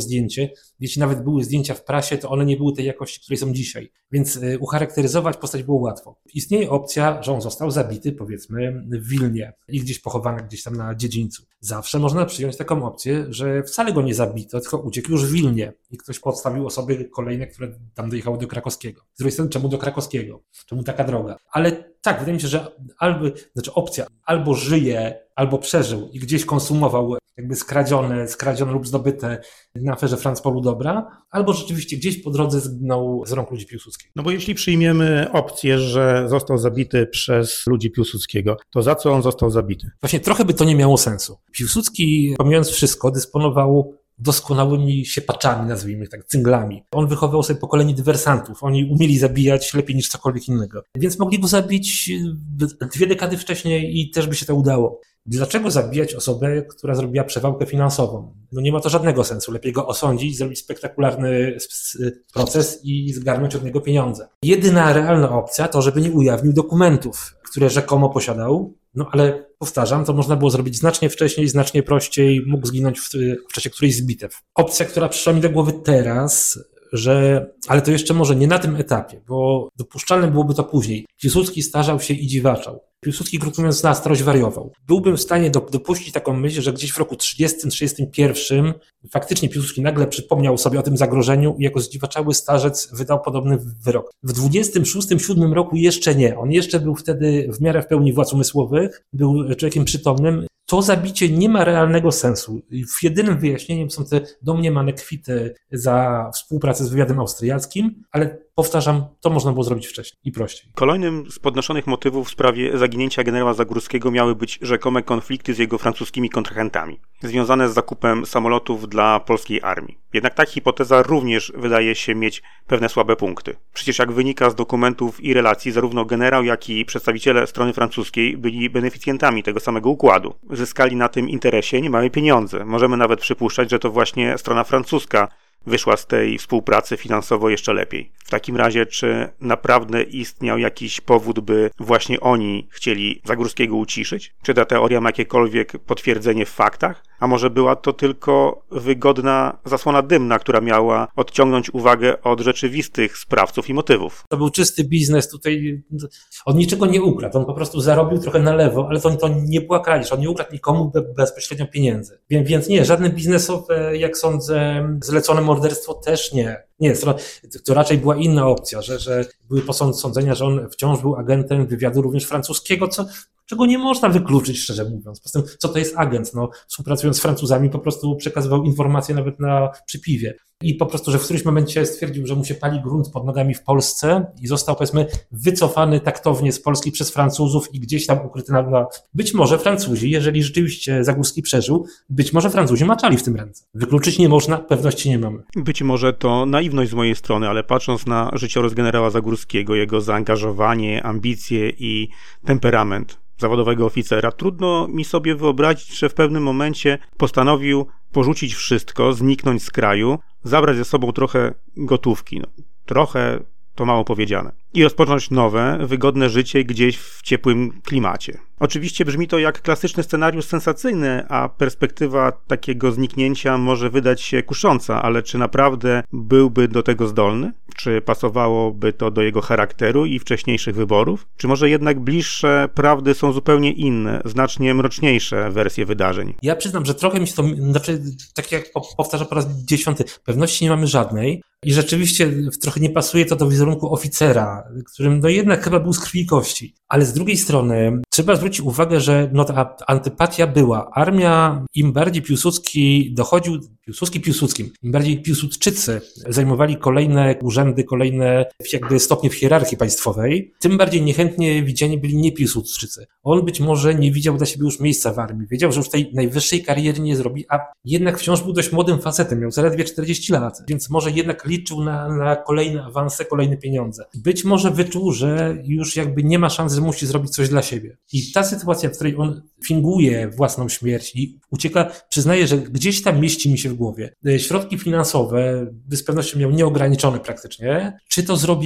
okresie, jeśli nawet były zdjęcia w prasie, to one nie były tej jakości, której są dzisiaj. Więc ucharakteryzować postać było łatwo. Istnieje opcja, że on został zabity, powiedzmy, w Wilnie i gdzieś pochowany gdzieś tam na dziedzińcu. Zawsze można przyjąć taką opcję, że wcale go nie zabito, tylko uciekł już w Wilnie i ktoś podstawił osoby kolejne, które tam dojechały do Krakowskiego. Z drugiej strony, czemu do Krakowskiego? Czemu taka droga? Ale tak, wydaje mi się, że albo, znaczy opcja, albo żyje, albo przeżył i gdzieś konsumował jakby skradzione, skradzione lub zdobyte na aferze Franz Polu dobra, albo rzeczywiście gdzieś po drodze zginął z rąk ludzi Piłsudskiego. No bo jeśli przyjmiemy opcję, że został zabity przez ludzi Piłsudskiego, to za co on został zabity? Właśnie trochę by to nie miało sensu. Piłsudski, pomijając wszystko, dysponował doskonałymi siepaczami, nazwijmy tak, cynglami. On wychowywał sobie pokolenie dywersantów. Oni umieli zabijać lepiej niż cokolwiek innego. Więc mogli go zabić dwie dekady wcześniej i też by się to udało. Dlaczego zabijać osobę, która zrobiła przewałkę finansową? No nie ma to żadnego sensu. Lepiej go osądzić, zrobić spektakularny proces i zgarnąć od niego pieniądze. Jedyna realna opcja to, żeby nie ujawnił dokumentów, które rzekomo posiadał. No ale powtarzam, to można było zrobić znacznie wcześniej, znacznie prościej, mógł zginąć w, w czasie którejś z bitew. Opcja, która przyszła mi do głowy teraz, że, ale to jeszcze może nie na tym etapie, bo dopuszczalne byłoby to później. Piłsudski starzał się i dziwaczał. Piłsudski, krótko mówiąc, na starość wariował. Byłbym w stanie do, dopuścić taką myśl, że gdzieś w roku trzydziestym trzydziestym pierwszym faktycznie Piłsudski nagle przypomniał sobie o tym zagrożeniu i jako zdziwaczały starzec wydał podobny wyrok. W dwudziestym szóstym siódmym roku jeszcze nie. On jeszcze był wtedy w miarę w pełni władz umysłowych, był człowiekiem przytomnym. To zabicie nie ma realnego sensu. W jedynym wyjaśnieniem są te domniemane kwity za współpracę z wywiadem austriackim, ale powtarzam, to można było zrobić wcześniej i prościej. Kolejnym z podnoszonych motywów w sprawie zaginięcia generała Zagórskiego miały być rzekome konflikty z jego francuskimi kontrahentami, związane z zakupem samolotów dla polskiej armii. Jednak ta hipoteza również wydaje się mieć pewne słabe punkty. Przecież jak wynika z dokumentów i relacji, zarówno generał, jak i przedstawiciele strony francuskiej byli beneficjentami tego samego układu. Zyskali na tym interesie niemałe pieniądze. Możemy nawet przypuszczać, że to właśnie strona francuska wyszła z tej współpracy finansowo jeszcze lepiej. W takim razie, czy naprawdę istniał jakiś powód, by właśnie oni chcieli Zagórskiego uciszyć? Czy ta teoria ma jakiekolwiek potwierdzenie w faktach? A może była to tylko wygodna zasłona dymna, która miała odciągnąć uwagę od rzeczywistych sprawców i motywów? To był czysty biznes tutaj. On niczego nie ukradł. On po prostu zarobił trochę na lewo, ale to, to nie była kradzież. On nie ukradł nikomu bezpośrednio pieniędzy. Więc, więc nie, żadne biznesowe, jak sądzę, zlecone morderstwo też nie. Nie, to, to raczej była inna opcja, że, że były posądzenia, że on wciąż był agentem wywiadu również francuskiego, co, czego nie można wykluczyć, szczerze mówiąc. Poza tym, co to jest agent? No, współpracując z Francuzami po prostu przekazywał informacje nawet na przy piwie. I po prostu, że w którymś momencie stwierdził, że mu się pali grunt pod nogami w Polsce i został, powiedzmy, wycofany taktownie z Polski przez Francuzów i gdzieś tam ukryty na... na... Być może Francuzi, jeżeli rzeczywiście Zagórski przeżył, być może Francuzi maczali w tym ręce. Wykluczyć nie można, pewności nie mamy. Być może to naiwność z mojej strony, ale patrząc na życiorys generała Zagórskiego, jego zaangażowanie, ambicje i temperament zawodowego oficera, trudno mi sobie wyobrazić, że w pewnym momencie postanowił porzucić wszystko, zniknąć z kraju, zabrać ze sobą trochę gotówki, no, trochę to mało powiedziane, i rozpocząć nowe, wygodne życie gdzieś w ciepłym klimacie. Oczywiście brzmi to jak klasyczny scenariusz sensacyjny, a perspektywa takiego zniknięcia może wydać się kusząca, ale czy naprawdę byłby do tego zdolny? Czy pasowałoby to do jego charakteru i wcześniejszych wyborów? Czy może jednak bliższe prawdy są zupełnie inne, znacznie mroczniejsze wersje wydarzeń? Ja przyznam, że trochę mi się to, znaczy, tak jak powtarzam po raz dziesiąty, pewności nie mamy żadnej i rzeczywiście trochę nie pasuje to do wizerunku oficera, którym no jednak chyba był z krwi i kości. Ale z drugiej strony trzeba zwrócić uwagę, że no ta antypatia była. Armia, im bardziej Piłsudski dochodził, Piłsudski Piłsudskim, im bardziej Piłsudczycy zajmowali kolejne urzędy, kolejne jakby stopnie w hierarchii państwowej, tym bardziej niechętnie widziani byli nie Piłsudczycy. On być może nie widział dla siebie już miejsca w armii. Wiedział, że już tej najwyższej kariery nie zrobi, a jednak wciąż był dość młodym facetem, miał zaledwie czterdzieści lat, więc może jednak liczył na, na kolejne awanse, kolejne pieniądze. Być może wyczuł, że już jakby nie ma szans, że musi zrobić coś dla siebie. I ta sytuacja, w której on finguje własną śmierć i ucieka, przyznaje, że gdzieś tam mieści mi się w głowie. Środki finansowe z pewnością miał nieograniczone praktycznie. Czy to zrobił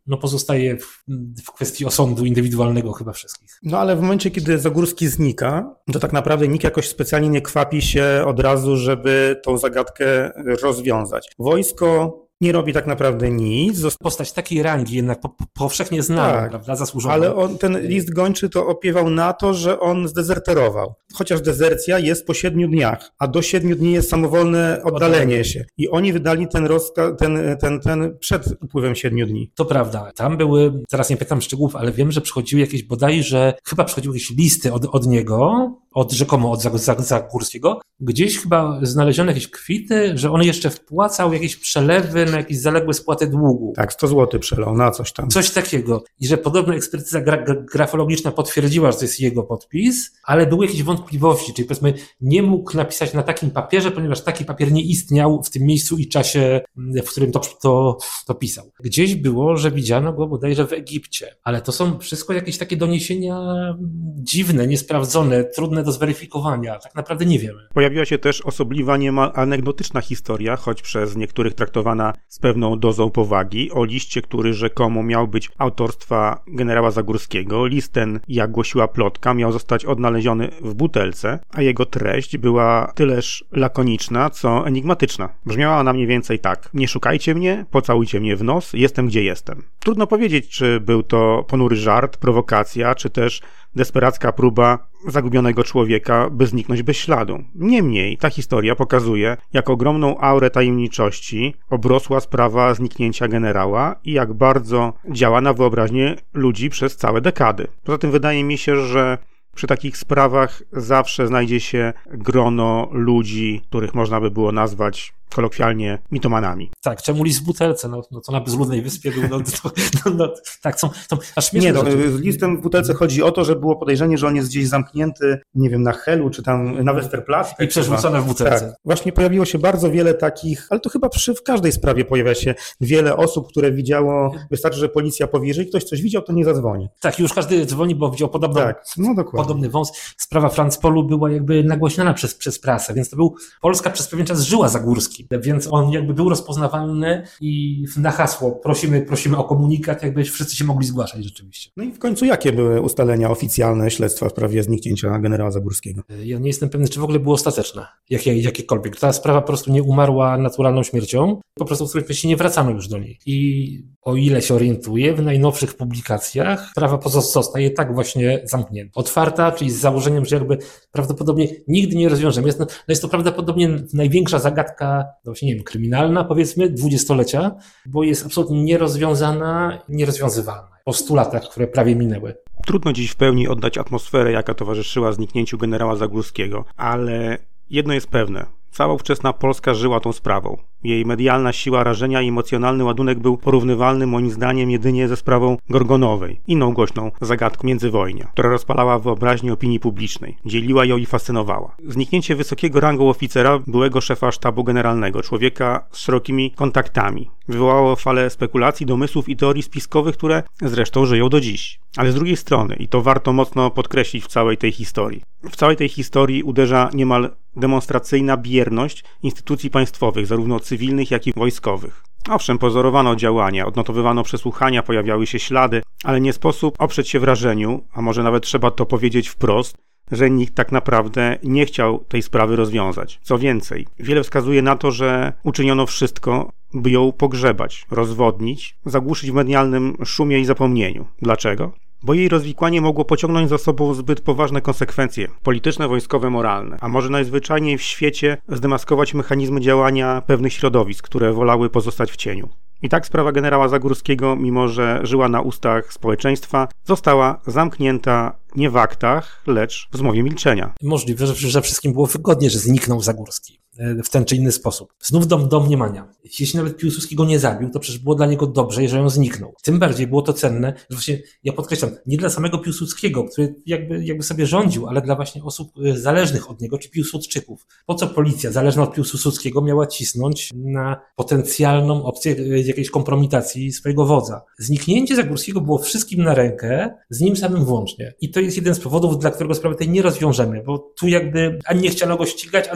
no pozostaje w, w kwestii osądu indywidualnego chyba wszystkich. No ale w momencie, kiedy Zagórski znika, to tak naprawdę nikt jakoś specjalnie nie kwapi się od razu, żeby tą zagadkę rozwiązać. Wojsko nie robi tak naprawdę nic. Postać takiej rangi, jednak po, po, powszechnie znana, tak, prawda, zasłużona. Ale on, ten list gończy to opiewał na to, że on zdezerterował. Chociaż dezercja jest po siedmiu dniach, a do siedmiu dni jest samowolne oddalenie się. I oni wydali ten rozkaz, ten, ten, ten przed upływem siedmiu dni. To prawda. Tam były, teraz nie pytam szczegółów, ale wiem, że przychodziły jakieś bodajże, chyba przychodziły jakieś listy od, od niego, od rzekomo od Zagórskiego. Gdzieś chyba znaleziono jakieś kwity, że on jeszcze wpłacał jakieś przelewy na jakieś zaległe spłaty długu. Tak, sto złotych przelał na coś tam. Coś takiego. I że podobno ekspertyza gra, grafologiczna potwierdziła, że to jest jego podpis, ale były jakieś wątpliwości, czyli powiedzmy nie mógł napisać na takim papierze, ponieważ taki papier nie istniał w tym miejscu i czasie, w którym to, to, to pisał. Gdzieś było, że widziano go bodajże w Egipcie, ale to są wszystko jakieś takie doniesienia dziwne, niesprawdzone, trudne do zweryfikowania. Tak naprawdę nie wiemy. Pojawiła się też osobliwa, niemal anegdotyczna historia, choć przez niektórych traktowana z pewną dozą powagi, o liście, który rzekomo miał być autorstwa generała Zagórskiego. List ten, jak głosiła plotka, miał zostać odnaleziony w butelce, a jego treść była tyleż lakoniczna, co enigmatyczna. Brzmiała ona mniej więcej tak: nie szukajcie mnie, pocałujcie mnie w nos, jestem gdzie jestem. Trudno powiedzieć, czy był to ponury żart, prowokacja, czy też desperacka próba zagubionego człowieka, by zniknąć bez śladu. Niemniej ta historia pokazuje, jak ogromną aurę tajemniczości obrosła sprawa zniknięcia generała i jak bardzo działa na wyobraźnię ludzi przez całe dekady. Poza tym wydaje mi się, że przy takich sprawach zawsze znajdzie się grono ludzi, których można by było nazwać kolokwialnie mitomanami. Tak, czemu list w butelce? No, no to na bezludnej wyspie był, no, to, no, no tak, są, są aż śmieszne Nie, no, rzeczy. z listem w butelce chodzi o to, że było podejrzenie, że on jest gdzieś zamknięty, nie wiem, na Helu, czy tam na Westerplatte. I przerzucone w butelce. Tak, właśnie pojawiło się bardzo wiele takich, ale to chyba przy, w każdej sprawie pojawia się wiele osób, które widziało, wystarczy, że policja powie, jeżeli ktoś coś widział, to nie zadzwoni. Tak, już każdy dzwoni, bo widział podobną, tak, no dokładnie. podobny wąs. Sprawa Franz Polu była jakby nagłośniana przez, przez prasę, więc to był, Polska przez pewien czas żyła Zagórski, więc on jakby był rozpoznawalny i na hasło prosimy, prosimy o komunikat, jakby wszyscy się mogli zgłaszać rzeczywiście. No i w końcu jakie były ustalenia oficjalne śledztwa w sprawie zniknięcia generała Zagórskiego? Ja nie jestem pewny, czy w ogóle było ostateczne, jakie, jakiekolwiek. Ta sprawa po prostu nie umarła naturalną śmiercią, po prostu w którymś momencie nie wracano już do niej. I o ile się orientuję, w najnowszych publikacjach sprawa pozostaje tak właśnie zamknięta. Otwarta, czyli z założeniem, że jakby prawdopodobnie nigdy nie rozwiążemy. Jest, no jest to prawdopodobnie największa zagadka, no właśnie nie wiem, kryminalna powiedzmy, dwudziestolecia, bo jest absolutnie nierozwiązana, nierozwiązywalna. Po stu latach, które prawie minęły. Trudno dziś w pełni oddać atmosferę, jaka towarzyszyła zniknięciu generała Zagórskiego, ale jedno jest pewne. Cała ówczesna Polska żyła tą sprawą. Jej medialna siła rażenia i emocjonalny ładunek był porównywalny moim zdaniem jedynie ze sprawą Gorgonowej, inną głośną zagadką międzywojnia, która rozpalała wyobraźnię opinii publicznej, dzieliła ją i fascynowała. Zniknięcie wysokiego rangą oficera, byłego szefa sztabu generalnego, człowieka z szerokimi kontaktami, wywołało falę spekulacji, domysłów i teorii spiskowych, które zresztą żyją do dziś. Ale z drugiej strony, i to warto mocno podkreślić w całej tej historii, w całej tej historii uderza niemal demonstracyjna bierność instytucji państwowych, zarówno cywilnych, jak i wojskowych. Owszem, pozorowano działania, odnotowywano przesłuchania, pojawiały się ślady, ale nie sposób oprzeć się wrażeniu, a może nawet trzeba to powiedzieć wprost, że nikt tak naprawdę nie chciał tej sprawy rozwiązać. Co więcej, wiele wskazuje na to, że uczyniono wszystko, by ją pogrzebać, rozwodnić, zagłuszyć w medialnym szumie i zapomnieniu. Dlaczego? Bo jej rozwikłanie mogło pociągnąć za sobą zbyt poważne konsekwencje polityczne, wojskowe, moralne, a może najzwyczajniej w świecie zdemaskować mechanizmy działania pewnych środowisk, które wolały pozostać w cieniu. I tak sprawa generała Zagórskiego, mimo że żyła na ustach społeczeństwa, została zamknięta nie w aktach, lecz w zmowie milczenia. Możliwe, że, że wszystkim było wygodnie, że zniknął Zagórski w ten czy inny sposób. Znów do domniemania. Jeśli nawet Piłsudski go nie zabił, to przecież było dla niego dobrze, że on zniknął. Tym bardziej było to cenne, że właśnie, ja podkreślam, nie dla samego Piłsudskiego, który jakby, jakby sobie rządził, ale dla właśnie osób zależnych od niego, czy Piłsudczyków. Po co policja zależna od Piłsudskiego miała cisnąć na potencjalną opcję jakiejś kompromitacji swojego wodza? Zniknięcie Zagórskiego było wszystkim na rękę, z nim samym włącznie. I to jest jeden z powodów, dla którego sprawy tej nie rozwiążemy, bo tu jakby ani nie chciano go ścigać, ani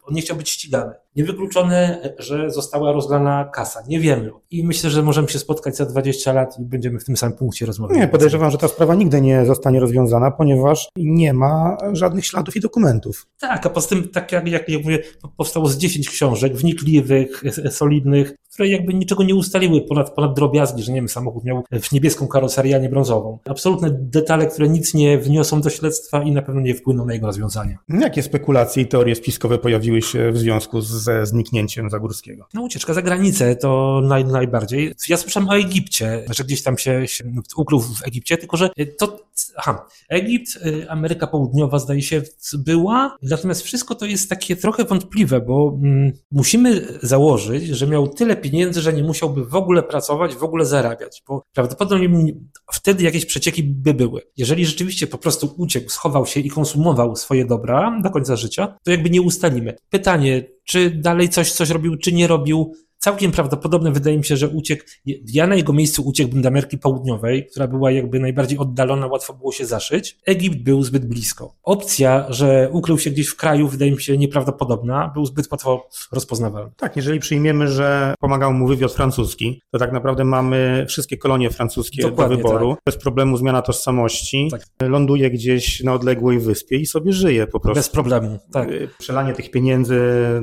On nie chciał być ścigany. Niewykluczone, że została rozlana kasa. Nie wiemy. I myślę, że możemy się spotkać za dwadzieścia lat i będziemy w tym samym punkcie rozmawiać. Nie, podejrzewam, że ta sprawa nigdy nie zostanie rozwiązana, ponieważ nie ma żadnych śladów i dokumentów. Tak, a poza tym, tak jak, jak, jak mówię, powstało z dziesięć książek, wnikliwych, solidnych, które jakby niczego nie ustaliły ponad, ponad drobiazgi, że nie wiem, samochód miał w niebieską karoserię, a nie brązową. Absolutne detale, które nic nie wniosą do śledztwa i na pewno nie wpłyną na jego rozwiązanie. Jakie spekulacje i teorie spiskowe pojawiły się w związku ze zniknięciem Zagórskiego? No ucieczka za granicę to naj, najbardziej. Ja słyszałem o Egipcie, że gdzieś tam się, się ukrył w Egipcie, tylko że to, aha, Egipt, Ameryka Południowa zdaje się była, natomiast wszystko to jest takie trochę wątpliwe, bo mm, musimy założyć, że miał tyle pieniędzy, że nie musiałby w ogóle pracować, w ogóle zarabiać, bo prawdopodobnie wtedy jakieś przecieki by były. Jeżeli rzeczywiście po prostu uciekł, schował się i konsumował swoje dobra do końca życia, to jakby nie ustalimy. Pytanie, czy dalej coś, coś robił, czy nie robił. Całkiem prawdopodobne wydaje mi się, że uciekł, ja na jego miejscu uciekłbym do Ameryki Południowej, która była jakby najbardziej oddalona, łatwo było się zaszyć. Egipt był zbyt blisko. Opcja, że ukrył się gdzieś w kraju, wydaje mi się nieprawdopodobna, był zbyt łatwo rozpoznawalny. Tak, jeżeli przyjmiemy, że pomagał mu wywiad francuski, to tak naprawdę mamy wszystkie kolonie francuskie Dokładnie, do wyboru. tak. Bez problemu zmiana tożsamości. Tak. Ląduje gdzieś na odległej wyspie i sobie żyje po prostu. Bez problemu, tak. Przelanie tych pieniędzy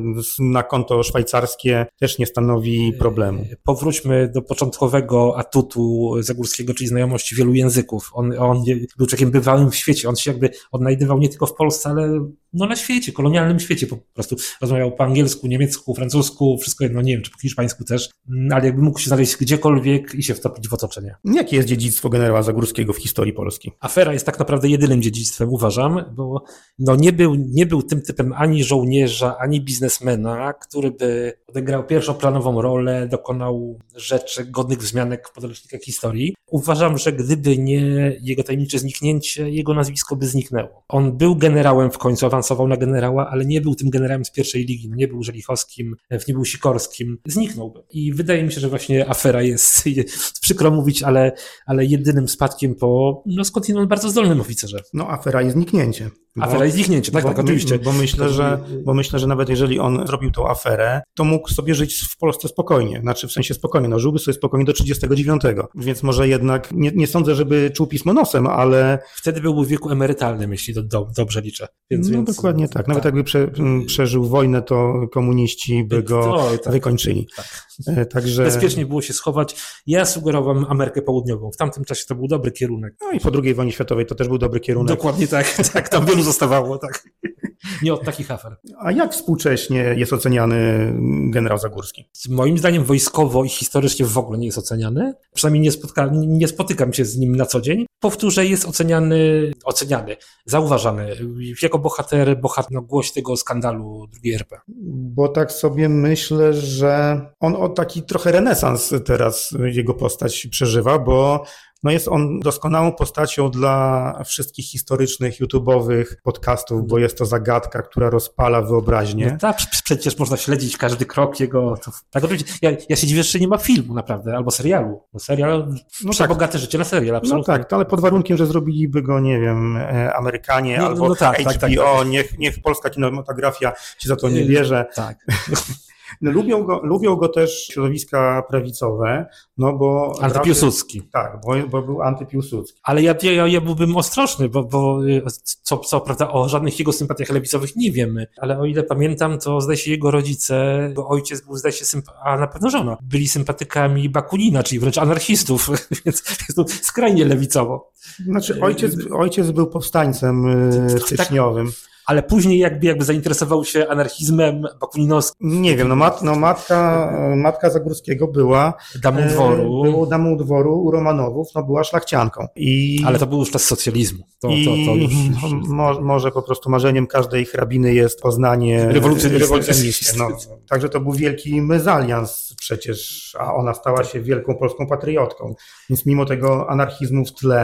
na konto szwajcarskie też nie stanowi problemu. Powróćmy do początkowego atutu Zagórskiego, czyli znajomości wielu języków. On, on był człowiekiem bywałym w świecie. On się jakby odnajdywał nie tylko w Polsce, ale no na świecie, kolonialnym świecie po prostu. Rozmawiał po angielsku, niemiecku, francusku, wszystko jedno, nie wiem, czy po hiszpańsku też, ale jakby mógł się znaleźć gdziekolwiek i się wtopić w otoczenie. Jakie jest dziedzictwo generała Zagórskiego w historii Polski? Afera jest tak naprawdę jedynym dziedzictwem, uważam, bo no nie był, nie był tym typem ani żołnierza, ani biznesmena, który by odegrał pierwszoplanową rolę, dokonał rzeczy godnych wzmianek w podręcznikach historii. Uważam, że gdyby nie jego tajemnicze zniknięcie, jego nazwisko by zniknęło. On był generałem w końcu, awansował na generała, ale nie był tym generałem z pierwszej ligi, no nie był Żelichowskim, nie był Sikorskim, zniknąłby. I wydaje mi się, że właśnie afera jest, jest przykro mówić, ale, ale jedynym spadkiem po no skądinąd bardzo zdolnym oficerze. No afera i zniknięcie. Bo, afera i zniknięcie, tak, bo, tak, oczywiście. Bo myślę, że, bo myślę, że nawet jeżeli on zrobił tą aferę, to mógł sobie żyć w Polsce spokojnie, znaczy w sensie spokojnie, no żyłby sobie spokojnie do trzydziestego dziewiątego, więc może jednak, nie, nie sądzę, żeby czuł pismo nosem, ale... Wtedy byłby w wieku emerytalnym, jeśli do, do, dobrze liczę. Więc, no więc, dokładnie tak, nawet tak. jakby prze, przeżył wojnę, to komuniści by go to, tak, wykończyli. Tak. Także... Bezpiecznie było się schować. Ja sugerowałem Amerykę Południową. W tamtym czasie to był dobry kierunek. No i po drugiej wojnie światowej to też był dobry kierunek. Dokładnie tak, tak, tam wielu zostawało, tak. Nie od takich afer. A jak współcześnie jest oceniany generał Zagórski? Moim zdaniem wojskowo i historycznie w ogóle nie jest oceniany. Przynajmniej nie, spotka, nie spotykam się z nim na co dzień. Powtórzę, jest oceniany, oceniany, zauważany jako bohater, bohater no, głoś tego skandalu drugiej R P. Bo tak sobie myślę, że on o taki trochę renesans teraz jego postać przeżywa, bo no jest on doskonałą postacią dla wszystkich historycznych, YouTube'owych podcastów, bo jest to zagadka, która rozpala wyobraźnię. No tak, przecież można śledzić każdy krok jego. To, tak oczywiście. Ja, ja się dziwię, że nie ma filmu naprawdę, albo serialu. No serial, no przebogate tak. Życie na serial, absolutnie. No tak, ale pod warunkiem, że zrobiliby go, nie wiem, Amerykanie no, albo no tak, H B O, tak, tak, tak. Niech, niech polska kinematografia się za to nie bierze. Tak. No, lubią, go, lubią go też środowiska prawicowe, no bo... Antypiłsudski. Tak, bo, bo był antypiłsudski. Ale ja, ja, ja byłbym ostrożny, bo, bo co, co prawda o żadnych jego sympatiach lewicowych nie wiemy, ale o ile pamiętam, to zdaje się jego rodzice, jego ojciec był, zdaje się, symp- a na pewno żona, byli sympatykami Bakunina, czyli wręcz anarchistów, więc jest to skrajnie lewicowo. Znaczy ojciec, ojciec był powstańcem styczniowym. Tak. Ale później jakby, jakby zainteresował się anarchizmem bakuninowskim. Nie wiem, no, mat, no matka, matka Zagórskiego była damą dworu. Było damą dworu u Romanowów, no była szlachcianką. I, ale to był już czas socjalizmu. To, i to, to już... mo, może po prostu marzeniem każdej hrabiny jest poznanie rewolucjonisty. No, także to był wielki mezalians przecież, a ona stała się wielką polską patriotką. Więc mimo tego anarchizmu w tle,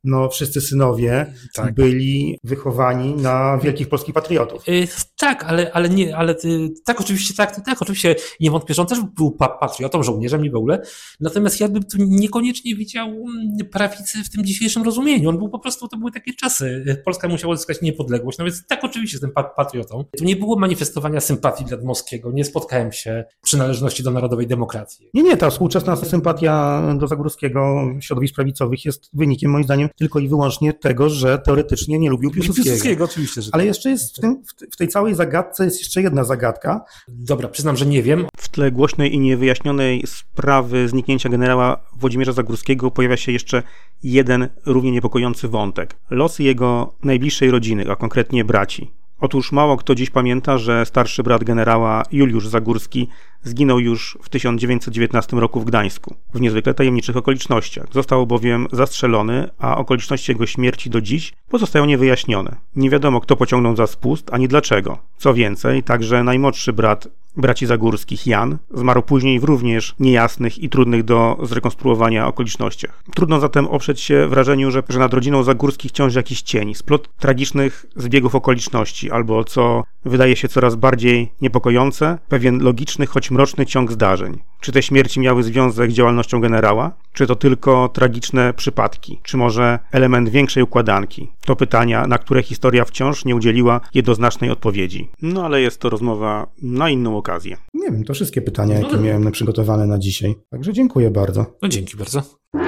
no wszyscy synowie Tak. byli wychowani na wielkich polskich patriotów. Yy, tak, ale, ale nie, ale yy, tak, oczywiście, tak, tak, oczywiście nie wątpię, że on też był pa- patriotą, żołnierzem i w ogóle, natomiast ja bym tu niekoniecznie widział mm, prawicy w tym dzisiejszym rozumieniu. On był po prostu, to były takie czasy. Polska musiała uzyskać niepodległość, no więc tak, oczywiście jestem pa- patriotą. Tu nie było manifestowania sympatii dla Dmowskiego, nie spotkałem się przynależności do narodowej demokracji. Nie, nie, ta współczesna sympatia do Zagórskiego środowisk prawicowych jest wynikiem moim zdaniem tylko i wyłącznie tego, że teoretycznie nie lubił Piłsudskiego. Piłsudskiego, oczywiście, że Ale jeszcze jest w, tym, w tej całej zagadce jest jeszcze jedna zagadka. Dobra, przyznam, że nie wiem. W tle głośnej i niewyjaśnionej sprawy zniknięcia generała Włodzimierza Zagórskiego pojawia się jeszcze jeden równie niepokojący wątek. Losy jego najbliższej rodziny, a konkretnie braci. Otóż mało kto dziś pamięta, że starszy brat generała Juliusz Zagórski zginął już w tysiąc dziewięćset dziewiętnastym roku w Gdańsku, w niezwykle tajemniczych okolicznościach. Został bowiem zastrzelony, a okoliczności jego śmierci do dziś pozostają niewyjaśnione. Nie wiadomo, kto pociągnął za spust, ani dlaczego. Co więcej, także najmłodszy brat braci Zagórskich, Jan, zmarł później w również niejasnych i trudnych do zrekonstruowania okolicznościach. Trudno zatem oprzeć się wrażeniu, że, że nad rodziną Zagórskich ciąży jakiś cień, splot tragicznych zbiegów okoliczności, albo, co wydaje się coraz bardziej niepokojące, pewien logiczny, choć mroczny ciąg zdarzeń. Czy te śmierci miały związek z działalnością generała? Czy to tylko tragiczne przypadki? Czy może element większej układanki? To pytania, na które historia wciąż nie udzieliła jednoznacznej odpowiedzi. No ale jest to rozmowa na inną okazję. Nie wiem, to wszystkie pytania, jakie miałem przygotowane na dzisiaj. Także dziękuję bardzo. No dzięki bardzo.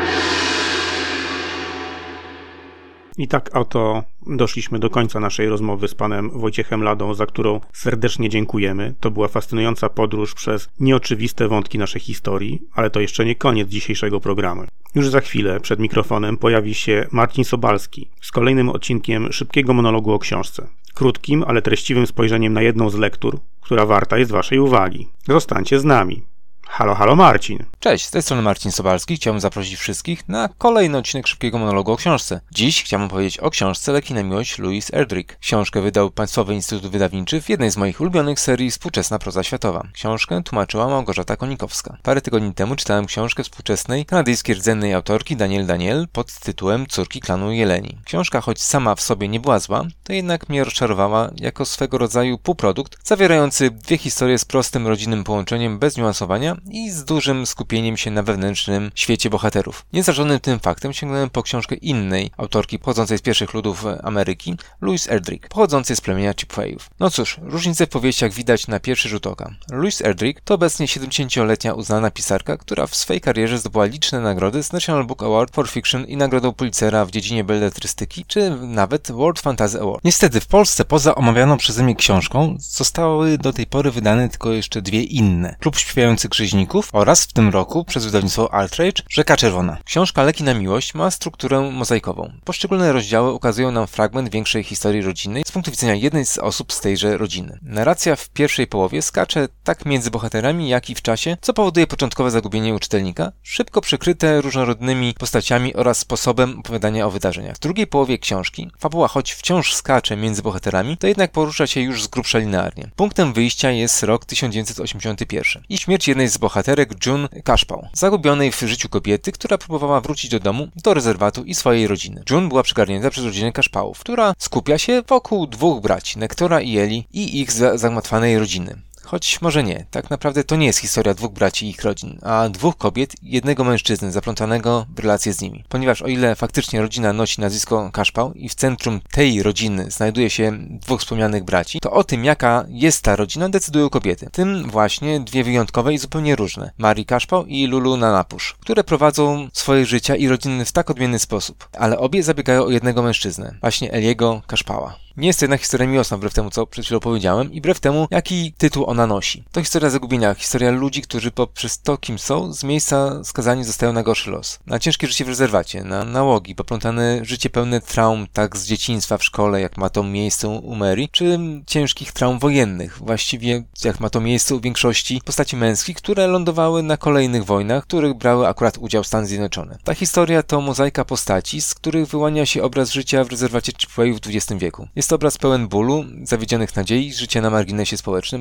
I tak oto doszliśmy do końca naszej rozmowy z panem Wojciechem Ladą, za którą serdecznie dziękujemy. To była fascynująca podróż przez nieoczywiste wątki naszej historii, ale to jeszcze nie koniec dzisiejszego programu. Już za chwilę przed mikrofonem pojawi się Marcin Sobalski z kolejnym odcinkiem szybkiego monologu o książce. Krótkim, ale treściwym spojrzeniem na jedną z lektur, która warta jest waszej uwagi. Zostańcie z nami. Halo, halo Marcin. Cześć, z tej strony Marcin Sobalski. Chciałbym zaprosić wszystkich na kolejny odcinek szybkiego monologu o książce. Dziś chciałbym powiedzieć o książce Leki na miłość Louis Erdrich. Książkę wydał Państwowy Instytut Wydawniczy w jednej z moich ulubionych serii Współczesna proza światowa. Książkę tłumaczyła Małgorzata Konikowska. Parę tygodni temu czytałem książkę współczesnej kanadyjskiej rdzennej autorki Danielle Daniel pod tytułem Córki klanu Jeleni. Książka, choć sama w sobie nie była zła, to jednak mnie rozczarowała jako swego rodzaju półprodukt zawierający dwie historie z prostym rodzinnym połączeniem bez niuansowania i z dużym skupieniem się na wewnętrznym świecie bohaterów. Niezrażony tym faktem sięgnąłem po książkę innej autorki pochodzącej z pierwszych ludów Ameryki, Louis Erdrich, pochodzącej z plemienia Chippewaów. No cóż, różnice w powieściach widać na pierwszy rzut oka. Louis Erdrich to obecnie siedemdziesięcioletnia uznana pisarka, która w swojej karierze zdobyła liczne nagrody z National Book Award for Fiction i nagrodą Pulitzera w dziedzinie belletrystyki, czy nawet World Fantasy Award. Niestety w Polsce poza omawianą przeze mnie książką zostały do tej pory wydane tylko jeszcze dwie inne. Klub Śpiewających Grzeźników oraz w tym roku przez wydawnictwo Altrage Rzeka Czerwona. Książka Leki na miłość ma strukturę mozaikową. Poszczególne rozdziały ukazują nam fragment większej historii rodzinnej z punktu widzenia jednej z osób z tejże rodziny. Narracja w pierwszej połowie skacze tak między bohaterami, jak i w czasie, co powoduje początkowe zagubienie u czytelnika, szybko przykryte różnorodnymi postaciami oraz sposobem opowiadania o wydarzeniach. W drugiej połowie książki fabuła, choć wciąż skacze między bohaterami, to jednak porusza się już z grubsza linearnie. Punktem wyjścia jest rok tysiąc dziewięćset osiemdziesiąty pierwszy i śmierć jednej z bohaterek, June Kaszpał, zagubionej w życiu kobiety, która próbowała wrócić do domu, do rezerwatu i swojej rodziny. June była przygarnięta przez rodzinę Kaszpałów, która skupia się wokół dwóch braci, Nektora i Eli, i ich zagmatwanej rodziny. Choć może nie, tak naprawdę to nie jest historia dwóch braci i ich rodzin, a dwóch kobiet i jednego mężczyzny zaplątanego w relacje z nimi. Ponieważ o ile faktycznie rodzina nosi nazwisko Kaszpał i w centrum tej rodziny znajduje się dwóch wspomnianych braci, to o tym, jaka jest ta rodzina, decydują kobiety. W tym właśnie dwie wyjątkowe i zupełnie różne. Marii Kaszpał i Lulu Nanapusz, które prowadzą swoje życia i rodziny w tak odmienny sposób. Ale obie zabiegają o jednego mężczyznę, właśnie Eliego Kaszpała. Nie jest to jednak historia miłosna, wbrew temu, co przed chwilą powiedziałem i wbrew temu, jaki tytuł ona nosi. To historia zagubienia, historia ludzi, którzy poprzez to, kim są, z miejsca skazani zostają na gorszy los. Na ciężkie życie w rezerwacie, na nałogi, poplątane życie pełne traum, tak z dzieciństwa w szkole, jak ma to miejsce u Mary, czy ciężkich traum wojennych, właściwie jak ma to miejsce u większości postaci męskich, które lądowały na kolejnych wojnach, w których brały akurat udział Stany Zjednoczone. Ta historia to mozaika postaci, z których wyłania się obraz życia w rezerwacie Chippewaów w dwudziestym wieku. Jest to obraz pełen bólu, zawiedzionych nadziei, życia na marginesie społecznym, dysfunkcyjnych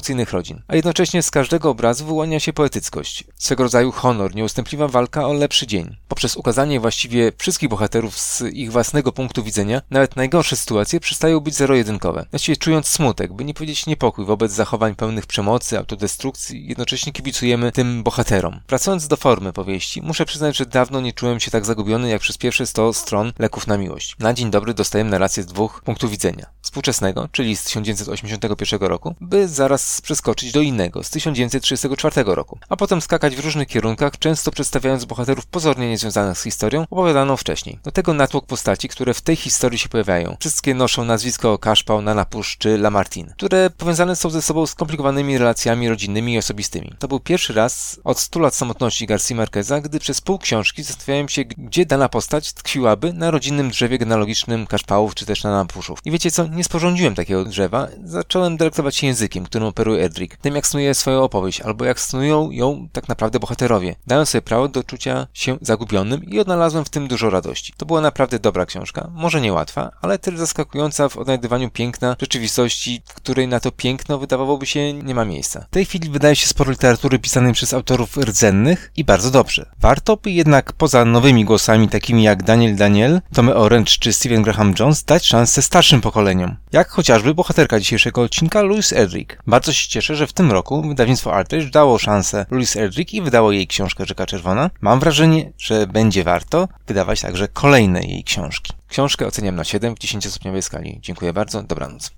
dysfunkcyjnych rodzin. A jednocześnie z każdego obrazu wyłania się poetyckość. Swego rodzaju honor, nieustępliwa walka o lepszy dzień. Poprzez ukazanie właściwie wszystkich bohaterów z ich własnego punktu widzenia, nawet najgorsze sytuacje przestają być zero-jedynkowe. Właściwie czując smutek, by nie powiedzieć niepokój wobec zachowań pełnych przemocy, autodestrukcji, jednocześnie kibicujemy tym bohaterom. Wracając do formy powieści, muszę przyznać, że dawno nie czułem się tak zagubiony jak przez pierwsze sto stron Leków na miłość. Na dzień dobry dostajemy narrację z dwóch punktów widzenia. Współczesnego, czyli z tysiąc dziewięćset osiemdziesiątego pierwszego roku, by zaraz przeskoczyć do innego, z tysiąc dziewięćset trzydziestego czwartego roku, a potem skakać w różnych kierunkach, często przedstawiając bohaterów pozornie niezwiązanych z historią, opowiadaną wcześniej. Do tego natłok postaci, które w tej historii się pojawiają. Wszystkie noszą nazwisko Kaszpał, Nana Pusz czy Lamartine, które powiązane są ze sobą skomplikowanymi relacjami rodzinnymi i osobistymi. To był pierwszy raz od stu lat samotności García Márqueza, gdy przez pół książki zastanawiałem się, gdzie dana postać tkwiłaby na rodzinnym drzewie genealogicznym Kaszpałów czy też Nana Puszów. I wiecie co? Nie sporządziłem takiego drzewa. Zacząłem delektować się językiem, którym operuje Erdrich. Tym jak snuje swoją opowieść, albo jak snują ją tak naprawdę bohaterowie. Dają sobie prawo do czucia się zagubionym i odnalazłem w tym dużo radości. To była naprawdę dobra książka, może niełatwa, ale też zaskakująca w odnajdywaniu piękna rzeczywistości, w której na to piękno wydawałoby się nie ma miejsca. W tej chwili wydaje się sporo literatury pisanej przez autorów rdzennych i bardzo dobrze. Warto by jednak poza nowymi głosami takimi jak Daniel Daniel, Tommy Orange czy Stephen Graham Jones dać szansę starszym pokoleniom. Jak chociażby bohaterka dzisiejszego odcinka Louise Erdrich. Bardzo się cieszę, że w tym roku wydawnictwo Artage dało szansę Louise Erdrich i wydało jej książkę Rzeka Czerwona. Mam wrażenie, że będzie warto wydawać także kolejne jej książki. Książkę oceniam na siedem w dziesięciostopniowej skali. Dziękuję bardzo, dobranoc.